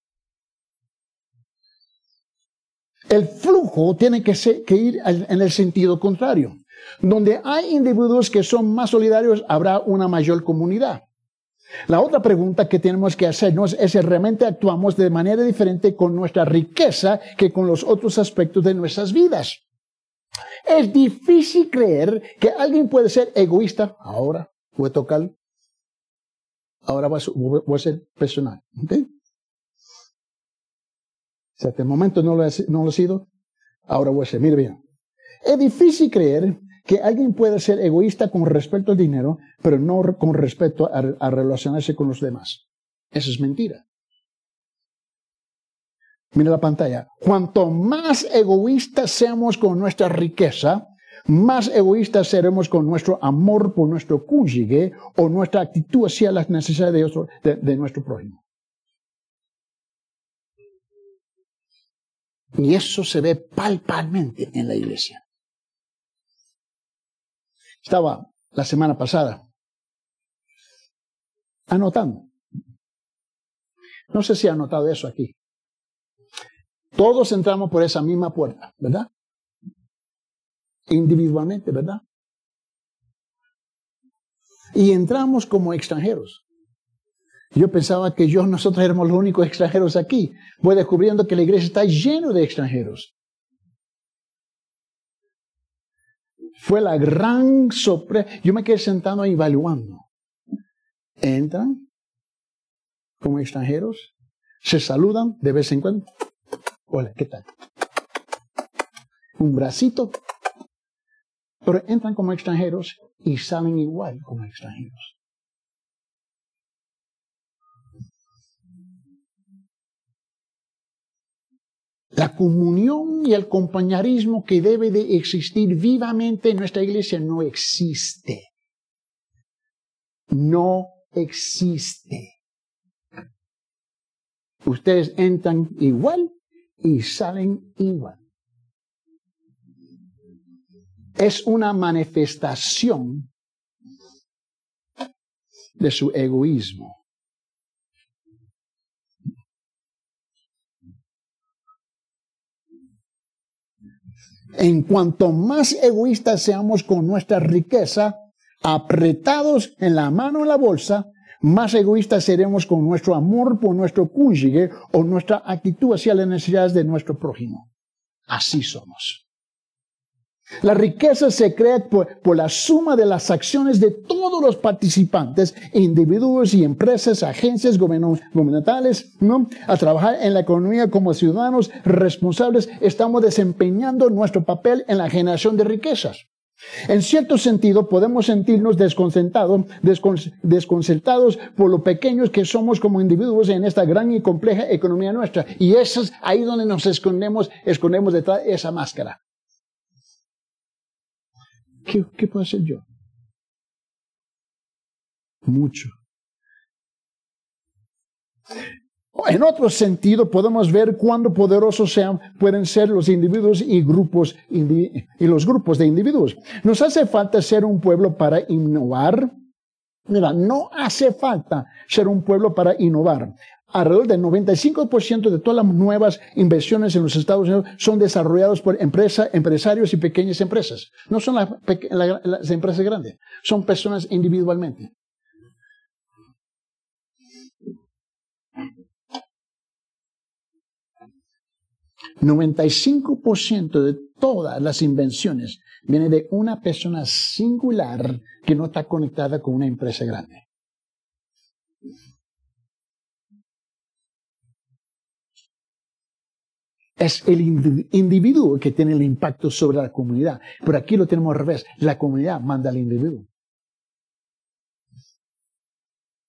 El flujo tiene que ir en el sentido contrario. Donde hay individuos que son más solidarios, habrá una mayor comunidad. La otra pregunta que tenemos que hacernos es si realmente actuamos de manera diferente con nuestra riqueza que con los otros aspectos de nuestras vidas. Es difícil creer que alguien puede ser egoísta. Ahora voy a tocar. Ahora voy a ser personal. ¿Okay? Si hasta el momento no lo he sido, ahora voy a ser. Mire bien. Es difícil creer que alguien pueda ser egoísta con respecto al dinero, pero no con respecto a relacionarse con los demás. Eso es mentira. Mira la pantalla. Cuanto más egoístas seamos con nuestra riqueza, más egoístas seremos con nuestro amor por nuestro cónyuge o nuestra actitud hacia las necesidades de nuestro prójimo. Y eso se ve palpablemente en la iglesia. Estaba la semana pasada anotando. No sé si ha notado eso aquí. Todos entramos por esa misma puerta, ¿verdad? Individualmente, ¿verdad? Y entramos como extranjeros. Yo pensaba que nosotros éramos los únicos extranjeros aquí. Voy descubriendo que la iglesia está llena de extranjeros. Fue la gran sorpresa. Yo me quedé sentado ahí evaluando. Entran como extranjeros, se saludan de vez en cuando. Hola, ¿qué tal? Un bracito. Pero entran como extranjeros y salen igual como extranjeros. La comunión y el compañerismo que debe de existir vivamente en nuestra iglesia no existe. No existe. Ustedes entran igual y salen igual. Es una manifestación de su egoísmo. En cuanto más egoístas seamos con nuestra riqueza, apretados en la mano en la bolsa, más egoístas seremos con nuestro amor por nuestro cónyuge o nuestra actitud hacia las necesidades de nuestro prójimo. Así somos. La riqueza se crea por la suma de las acciones de todos los participantes, individuos y empresas, agencias gubernamentales, ¿no? A trabajar en la economía como ciudadanos responsables, estamos desempeñando nuestro papel en la generación de riquezas. En cierto sentido, podemos sentirnos desconcertados por lo pequeños que somos como individuos en esta gran y compleja economía nuestra. Y eso es ahí donde nos escondemos detrás de esa máscara. ¿Qué puedo hacer yo? Mucho. En otro sentido, podemos ver cuán poderosos pueden ser los individuos y los grupos de individuos. Nos hace falta ser un pueblo para innovar. Mira, no hace falta ser un pueblo para innovar. Alrededor del 95% de todas las nuevas inversiones en los Estados Unidos son desarrolladas por empresarios y pequeñas empresas. No son las empresas grandes, son personas individualmente. El 95% de todas las invenciones viene de una persona singular que no está conectada con una empresa grande. Es el individuo que tiene el impacto sobre la comunidad. Pero aquí lo tenemos al revés. La comunidad manda al individuo.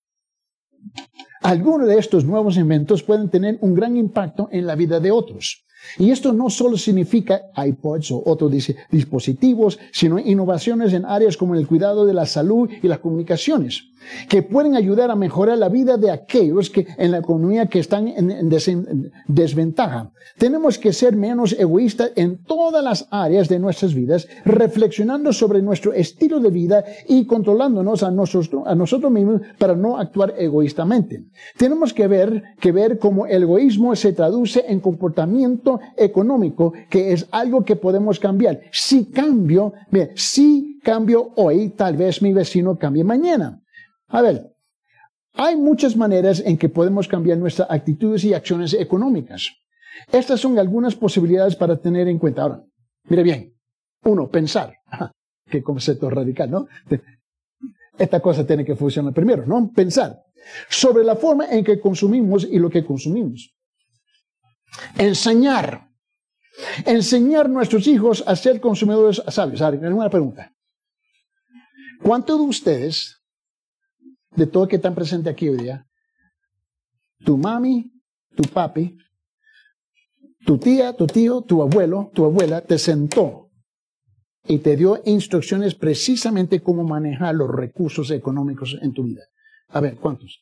Algunos de estos nuevos inventos pueden tener un gran impacto en la vida de otros. Y esto no solo significa iPods o otros dispositivos, sino innovaciones en áreas como el cuidado de la salud y las comunicaciones, que pueden ayudar a mejorar la vida de aquellos que en la economía que están en desventaja. Tenemos que ser menos egoístas en todas las áreas de nuestras vidas, reflexionando sobre nuestro estilo de vida y controlándonos a nosotros mismos para no actuar egoístamente. Tenemos que ver cómo el egoísmo se traduce en comportamiento económico, que es algo que podemos cambiar. Si cambio hoy, tal vez mi vecino cambie mañana. A ver, hay muchas maneras en que podemos cambiar nuestras actitudes y acciones económicas. Estas son algunas posibilidades para tener en cuenta. Ahora, mire bien. 1, pensar. Qué concepto radical, ¿no? Esta cosa tiene que funcionar primero, ¿no? Pensar sobre la forma en que consumimos y lo que consumimos. Enseñar a nuestros hijos a ser consumidores sabios. Ahora, una pregunta. ¿Cuántos de ustedes, de todo que están presentes aquí hoy día, tu mami, tu papi, tu tía, tu tío, tu abuelo, tu abuela, te sentó y te dio instrucciones precisamente cómo manejar los recursos económicos en tu vida? A ver, ¿cuántos?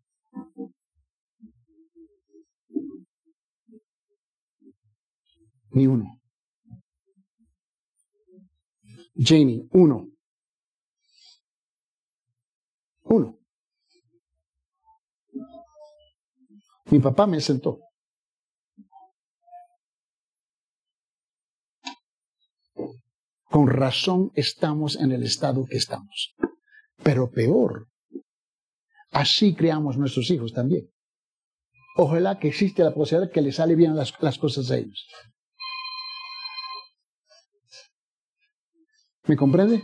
Ni uno. Jamie, 1. 1. Mi papá me sentó. Con razón estamos en el estado que estamos. Pero peor, así creamos nuestros hijos también. Ojalá que existe la posibilidad que les sale bien las cosas a ellos. ¿Me comprende?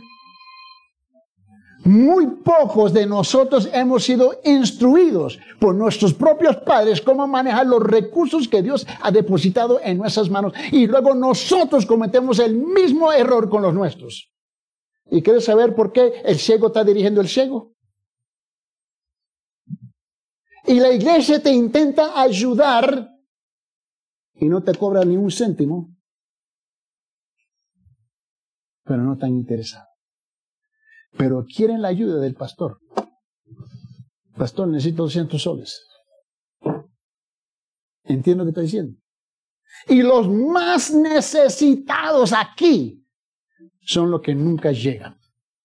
Muy pocos de nosotros hemos sido instruidos por nuestros propios padres cómo manejar los recursos que Dios ha depositado en nuestras manos, y luego nosotros cometemos el mismo error con los nuestros. ¿Y quieres saber por qué el ciego está dirigiendo el ciego? Y la iglesia te intenta ayudar y no te cobra ni un céntimo, pero no están interesados. Pero quieren la ayuda del pastor. Pastor, necesito 200 soles. Entiendo lo que está diciendo. Y los más necesitados aquí son los que nunca llegan.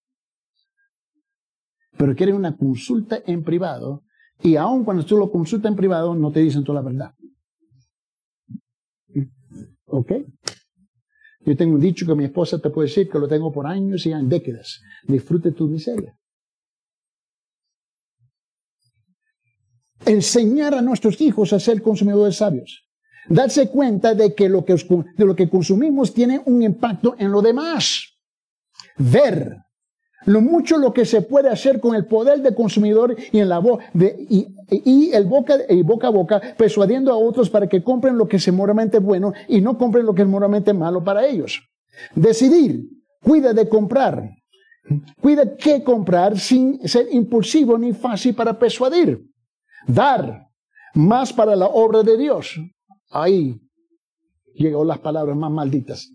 Pero quieren una consulta en privado, y aun cuando tú lo consultas en privado, no te dicen toda la verdad. ¿Ok? Yo tengo un dicho que mi esposa te puede decir, que lo tengo por años y décadas. Disfrute tu miseria. Enseñar a nuestros hijos a ser consumidores sabios. Darse cuenta de que lo que consumimos tiene un impacto en lo demás. Ver lo que se puede hacer con el poder del consumidor y el boca a boca, persuadiendo a otros para que compren lo que es moralmente bueno y no compren lo que es moralmente malo para ellos. Decidir, cuida de comprar. Cuida qué comprar sin ser impulsivo ni fácil para persuadir. Dar más para la obra de Dios. Ahí llegó las palabras más malditas.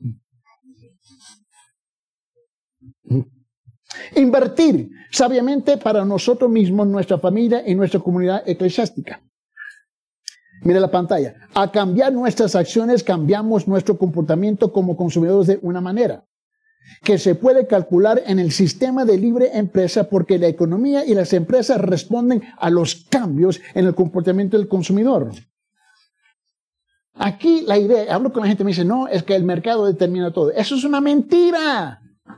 Invertir sabiamente para nosotros mismos, nuestra familia y nuestra comunidad eclesiástica. Mire la pantalla. Al cambiar nuestras acciones, cambiamos nuestro comportamiento como consumidores de una manera que se puede calcular en el sistema de libre empresa, porque la economía y las empresas responden a los cambios en el comportamiento del consumidor. Aquí la idea, hablo con la gente y me dice, no, es que el mercado determina todo. Eso es una mentira.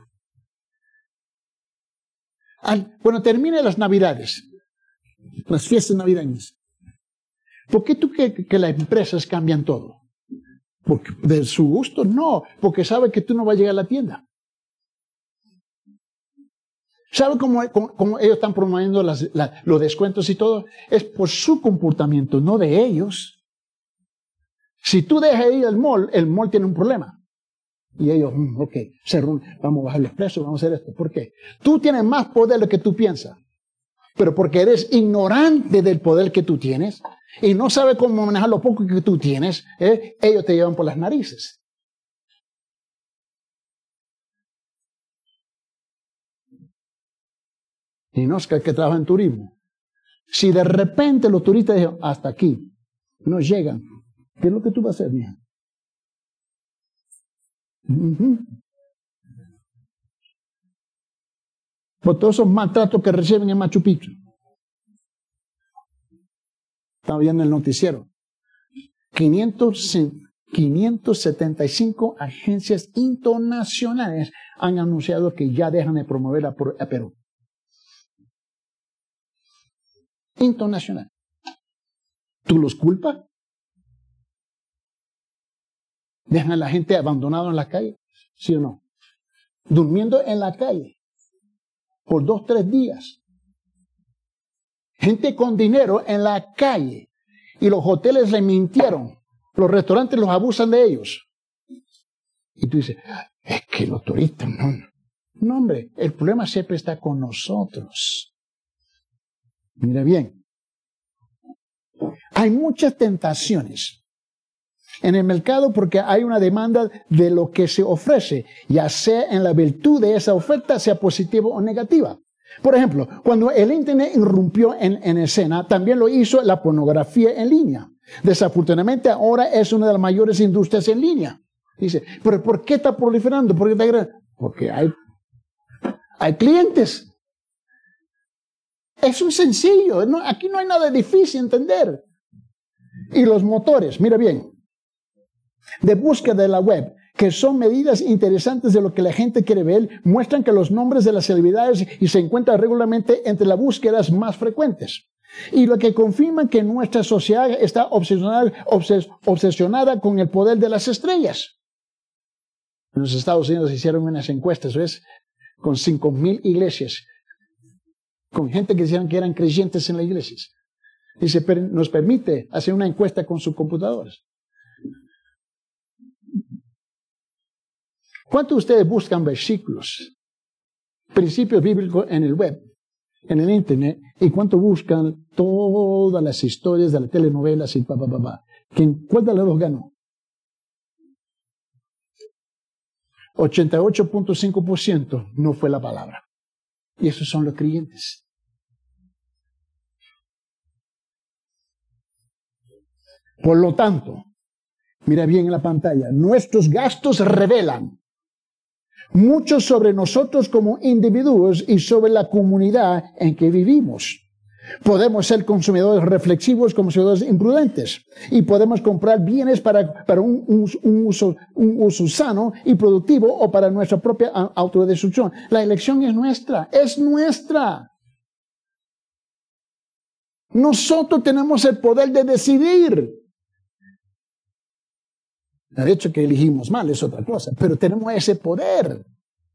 Cuando terminen las Navidades, las fiestas navideñas, ¿por qué tú crees que las empresas cambian todo? ¿Porque de su gusto? No, porque saben que tú no vas a llegar a la tienda. ¿Saben cómo ellos están promoviendo los descuentos y todo? Es por su comportamiento, no de ellos. Si tú dejas ir al mall, el mall tiene un problema. Y ellos, ok, vamos a bajar los precios, vamos a hacer esto. ¿Por qué? Tú tienes más poder de lo que tú piensas. Pero porque eres ignorante del poder que tú tienes, y no sabe cómo manejar lo poco que tú tienes, ellos te llevan por las narices. Y no es que trabaja en turismo. Si de repente los turistas dijeron, hasta aquí, no llegan, ¿qué es lo que tú vas a hacer, mija? Por todos esos maltratos que reciben en Machu Picchu. Estaba viendo el noticiero. 575 agencias internacionales han anunciado que ya dejan de promover a Perú. Internacional. ¿Tú los culpas? ¿Dejan a la gente abandonada en la calle? ¿Sí o no? Durmiendo en la calle por 2, 3 días. Gente con dinero en la calle. Y los hoteles le mintieron. Los restaurantes los abusan de ellos. Y tú dices, es que los turistas no. No, hombre, el problema siempre está con nosotros. Mira bien. Hay muchas tentaciones en el mercado porque hay una demanda de lo que se ofrece, ya sea en la virtud de esa oferta, sea positiva o negativa. Por ejemplo, cuando el Internet irrumpió en escena, también lo hizo la pornografía en línea. Desafortunadamente ahora es una de las mayores industrias en línea. Dice, ¿pero por qué está proliferando? Porque hay clientes. Es un sencillo, aquí no hay nada difícil de entender. Y los motores, mira bien, de búsqueda de la web, que son medidas interesantes de lo que la gente quiere ver, muestran que los nombres de las celebridades y se encuentran regularmente entre las búsquedas más frecuentes. Y lo que confirma que nuestra sociedad está obsesionada con el poder de las estrellas. En los Estados Unidos hicieron unas encuestas, ¿ves? Con 5,000 iglesias, con gente que decían que eran creyentes en las iglesias. Dice, pero nos permite hacer una encuesta con sus computadoras. ¿Cuántos de ustedes buscan versículos, principios bíblicos en el web, en el Internet? ¿Y cuánto buscan todas las historias de las telenovelas y ¿Cuál de los dos ganó? 88.5% no fue la palabra. Y esos son los creyentes. Por lo tanto, mira bien en la pantalla, nuestros gastos revelan mucho sobre nosotros como individuos y sobre la comunidad en que vivimos. Podemos ser consumidores reflexivos, consumidores imprudentes, y podemos comprar bienes para un uso sano y productivo o para nuestra propia autodestrucción. La elección es nuestra, es nuestra. Nosotros tenemos el poder de decidir. De hecho, que elegimos mal es otra cosa, pero tenemos ese poder.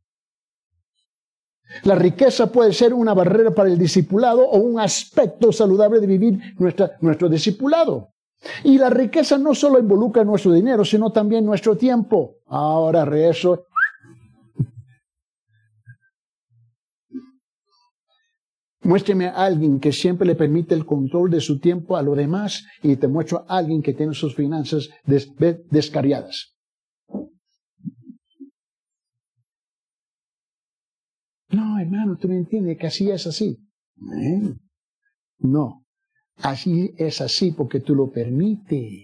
La riqueza puede ser una barrera para el discipulado o un aspecto saludable de vivir nuestro discipulado. Y la riqueza no solo involucra nuestro dinero, sino también nuestro tiempo. Ahora rezo. Muéstrame a alguien que siempre le permite el control de su tiempo a lo demás y te muestro a alguien que tiene sus finanzas descarriadas. No, hermano, tú me entiendes que así es así. No, así es así porque tú lo permites.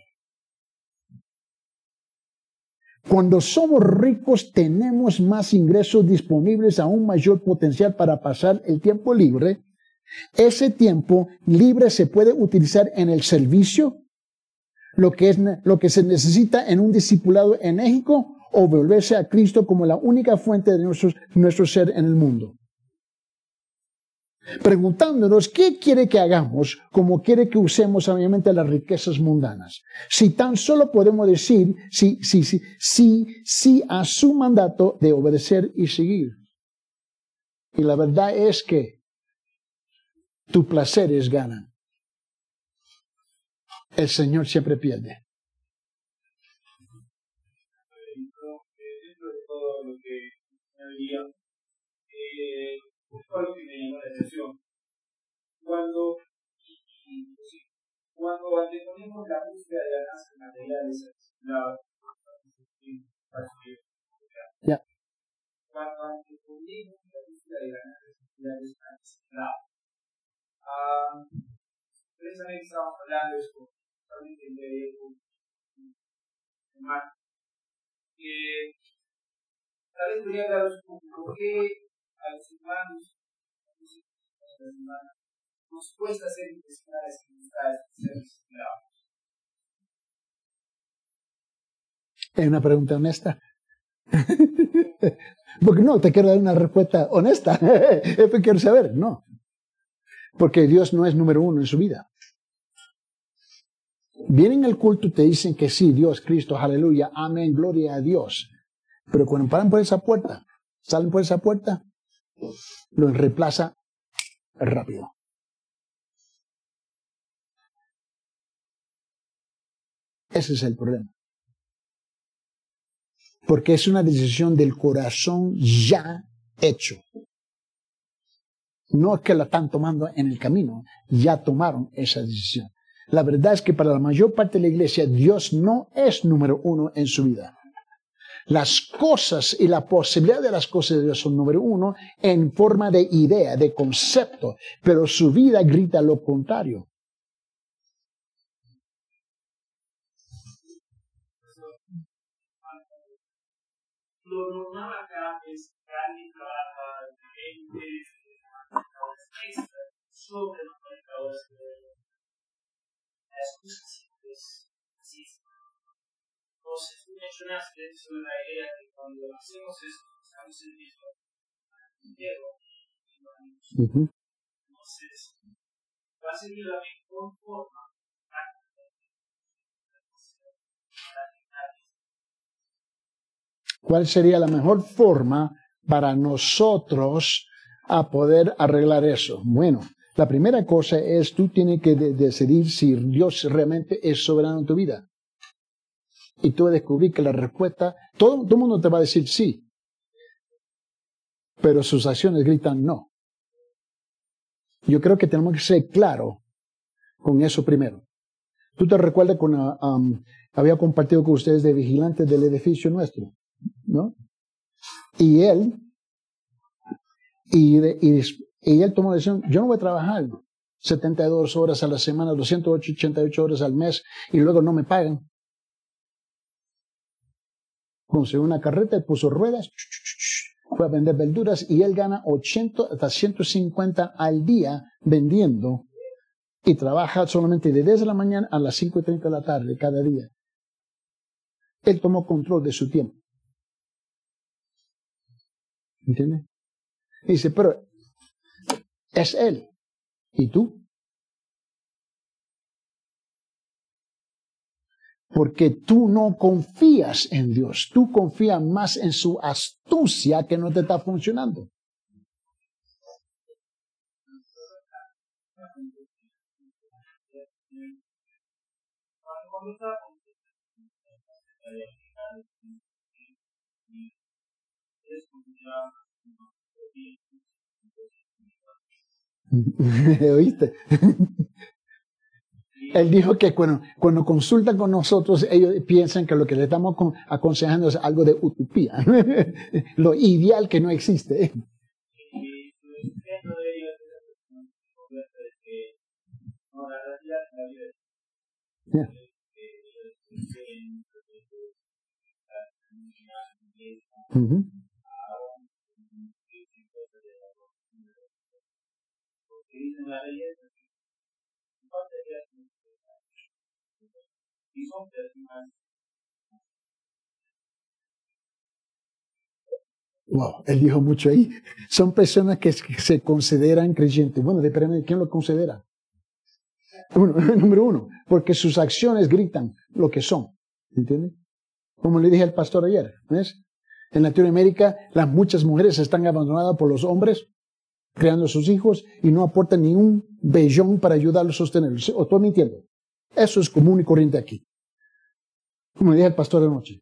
Cuando somos ricos tenemos más ingresos disponibles a un mayor potencial para pasar el tiempo libre. Ese tiempo libre se puede utilizar en el servicio, lo que se necesita en un discipulado enérgico, o volverse a Cristo como la única fuente de nuestro ser en el mundo. Preguntándonos qué quiere que hagamos, cómo quiere que usemos sabiamente las riquezas mundanas. Si tan solo podemos decir sí a su mandato de obedecer y seguir. Y la verdad es que tus placeres ganan. El Señor siempre pierde. Dentro de todo lo que me diría, algo que me llamó la atención. Cuando donde ponemos la búsqueda de ganancias materiales la Ya. cuando antepondemos la búsqueda de ganancias materiales precisamente estamos hablando de eso, solamente de hermano, que tal vez podría hablar un poco por qué a los humanos, nos cuesta ser intencionales en ser esclavos. Es una pregunta honesta. Porque no, te quiero dar una respuesta honesta. Es que quiero saber, no. Porque Dios no es número uno en su vida. Vienen al culto y te dicen que sí, Dios, Cristo, aleluya, amén, gloria a Dios. Pero cuando paran por esa puerta, salen por esa puerta, lo reemplaza rápido. Ese es el problema. Porque es una decisión del corazón ya hecho. No es que la están tomando en el camino, ya tomaron esa decisión. La verdad es que para la mayor parte de la iglesia, Dios no es número uno en su vida. Las cosas y la posibilidad de las cosas de Dios son número uno en forma de idea, de concepto, pero su vida grita lo contrario. Lo normal acá es que alguien trabaja 20 horas extra sobre los 40 horas de las cosas simples. Así es. Entonces, tú mencionaste sobre la idea que cuando hacemos eso, estamos en el entero. Entonces, va a ser la mejor forma ¿Cuál sería la mejor forma para nosotros a poder arreglar eso? Bueno, la primera cosa es tú tienes que decidir si Dios realmente es soberano en tu vida. Y tú vas a descubrir que la respuesta, todo el mundo te va a decir sí, pero sus acciones gritan no. Yo creo que tenemos que ser claros con eso primero. ¿Tú te recuerdas cuando había compartido con ustedes de vigilantes del edificio nuestro? ¿No? Y él tomó la decisión, yo no voy a trabajar 72 horas a la semana, 288 horas al mes y luego no me pagan. Consiguió una carreta, puso ruedas, fue a vender verduras y él gana 80 hasta 150 al día vendiendo y trabaja solamente de 10 de la mañana a las 5:30 de la tarde cada día. Él tomó control de su tiempo. ¿Entiendes? Y dice, pero es él. ¿Y tú? Porque tú no confías en Dios. Tú confías más en su astucia que no te está funcionando. ¿Oíste? Él dijo que cuando consultan con nosotros, ellos piensan que lo que le estamos aconsejando es algo de utopía, lo ideal que no existe. Yeah. Uh-huh. Wow, él dijo mucho ahí. Son personas que se consideran creyentes. Bueno, depende de quién lo considera. Número uno, porque sus acciones gritan lo que son. ¿Entiendes? Como le dije al pastor ayer, ¿ves? En Latinoamérica, muchas mujeres están abandonadas por los hombres, creando sus hijos, y no aportan ni un bellón para ayudarlos a sostenerlos. ¿O estoy mintiendo? Eso es común y corriente aquí. Como le dije al pastor anoche.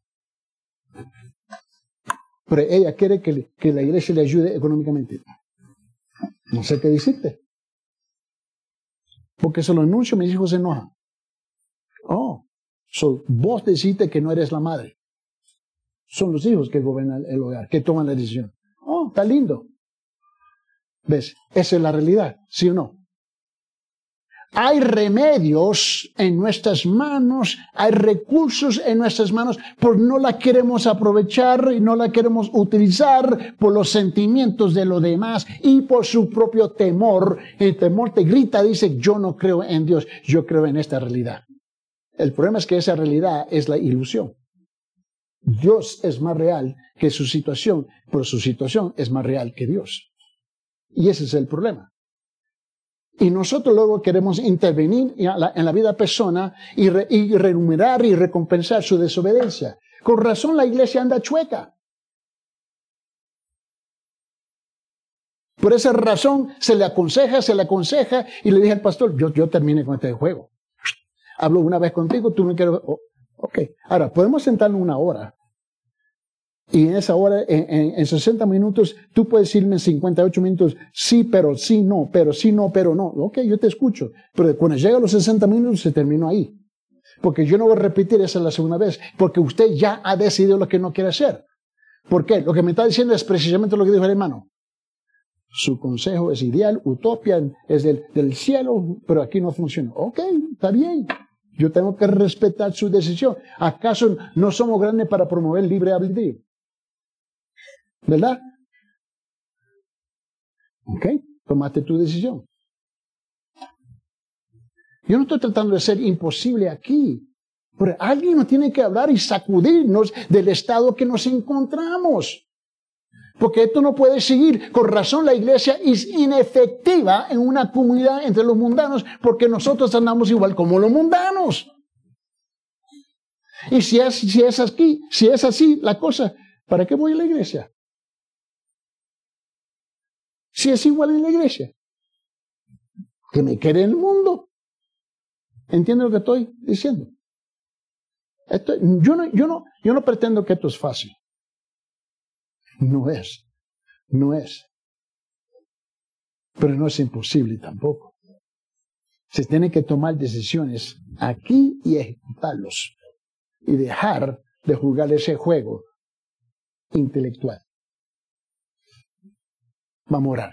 Pero ella quiere que la iglesia le ayude económicamente. No sé qué decirte. Porque se lo anuncio, mis hijos se enojan. Oh, vos decís que no eres la madre. Son los hijos que gobiernan el hogar, que toman la decisión. Oh, está lindo. ¿Ves? Esa es la realidad, ¿sí o no? Hay remedios en nuestras manos, hay recursos en nuestras manos, pero no la queremos aprovechar y no la queremos utilizar por los sentimientos de los demás y por su propio temor. El temor te grita, dice, yo no creo en Dios, yo creo en esta realidad. El problema es que esa realidad es la ilusión. Dios es más real que su situación, pero su situación es más real que Dios. Y ese es el problema. Y nosotros luego queremos intervenir en la vida de la persona y remunerar y recompensar su desobediencia. Con razón la iglesia anda chueca. Por esa razón se le aconseja y le dije al pastor, yo terminé con este juego. Hablo una vez contigo, tú no quieres... ok, ahora podemos sentarnos una hora. Y en esa hora, en 60 minutos, tú puedes decirme en 58 minutos, sí, pero sí, no, pero sí, no, pero no. Ok, yo te escucho. Pero cuando llega a los 60 minutos, se terminó ahí. Porque yo no voy a repetir esa la segunda vez. Porque usted ya ha decidido lo que no quiere hacer. ¿Por qué? Lo que me está diciendo es precisamente lo que dijo el hermano. Su consejo es ideal, utopia, es del cielo, pero aquí no funciona. Ok, está bien. Yo tengo que respetar su decisión. ¿Acaso no somos grandes para promover el libre albedrío? ¿Verdad? Ok, tomaste tu decisión. Yo no estoy tratando de ser imposible aquí, pero alguien nos tiene que hablar y sacudirnos del estado que nos encontramos. Porque esto no puede seguir. Con razón la iglesia es inefectiva en una comunidad entre los mundanos, porque nosotros andamos igual como los mundanos. Y si es así la cosa, ¿para qué voy a la iglesia? Si es igual en la iglesia, que me quede en el mundo. ¿Entiendes lo que estoy diciendo? Yo no pretendo que esto es fácil. No es. Pero no es imposible tampoco. Se tiene que tomar decisiones aquí y ejecutarlos. Y dejar de jugar ese juego intelectual. Vamos a orar.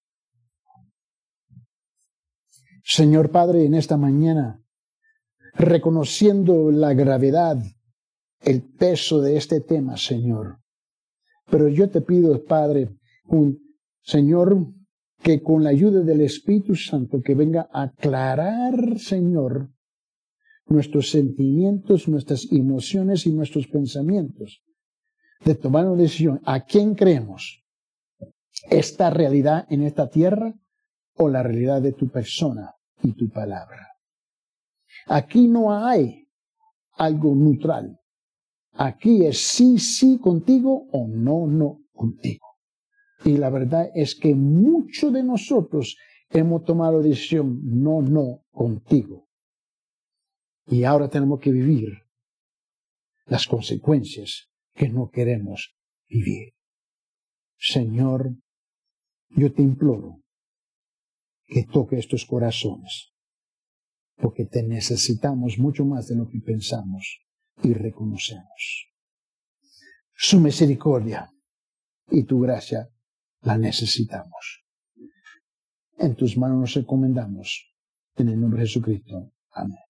Señor Padre, en esta mañana, reconociendo la gravedad, el peso de este tema, Señor. Pero yo te pido, Padre, Señor, que con la ayuda del Espíritu Santo, que venga a aclarar, Señor, nuestros sentimientos, nuestras emociones y nuestros pensamientos, de tomar una decisión. ¿A quién creemos? ¿Esta realidad en esta tierra o la realidad de tu persona y tu palabra? Aquí no hay algo neutral. Aquí es sí contigo o no contigo. Y la verdad es que muchos de nosotros hemos tomado la decisión no contigo. Y ahora tenemos que vivir las consecuencias que no queremos vivir. Señor, yo te imploro que toque estos corazones, porque te necesitamos mucho más de lo que pensamos y reconocemos. Su misericordia y tu gracia la necesitamos. En tus manos nos encomendamos, en el nombre de Jesucristo. Amén.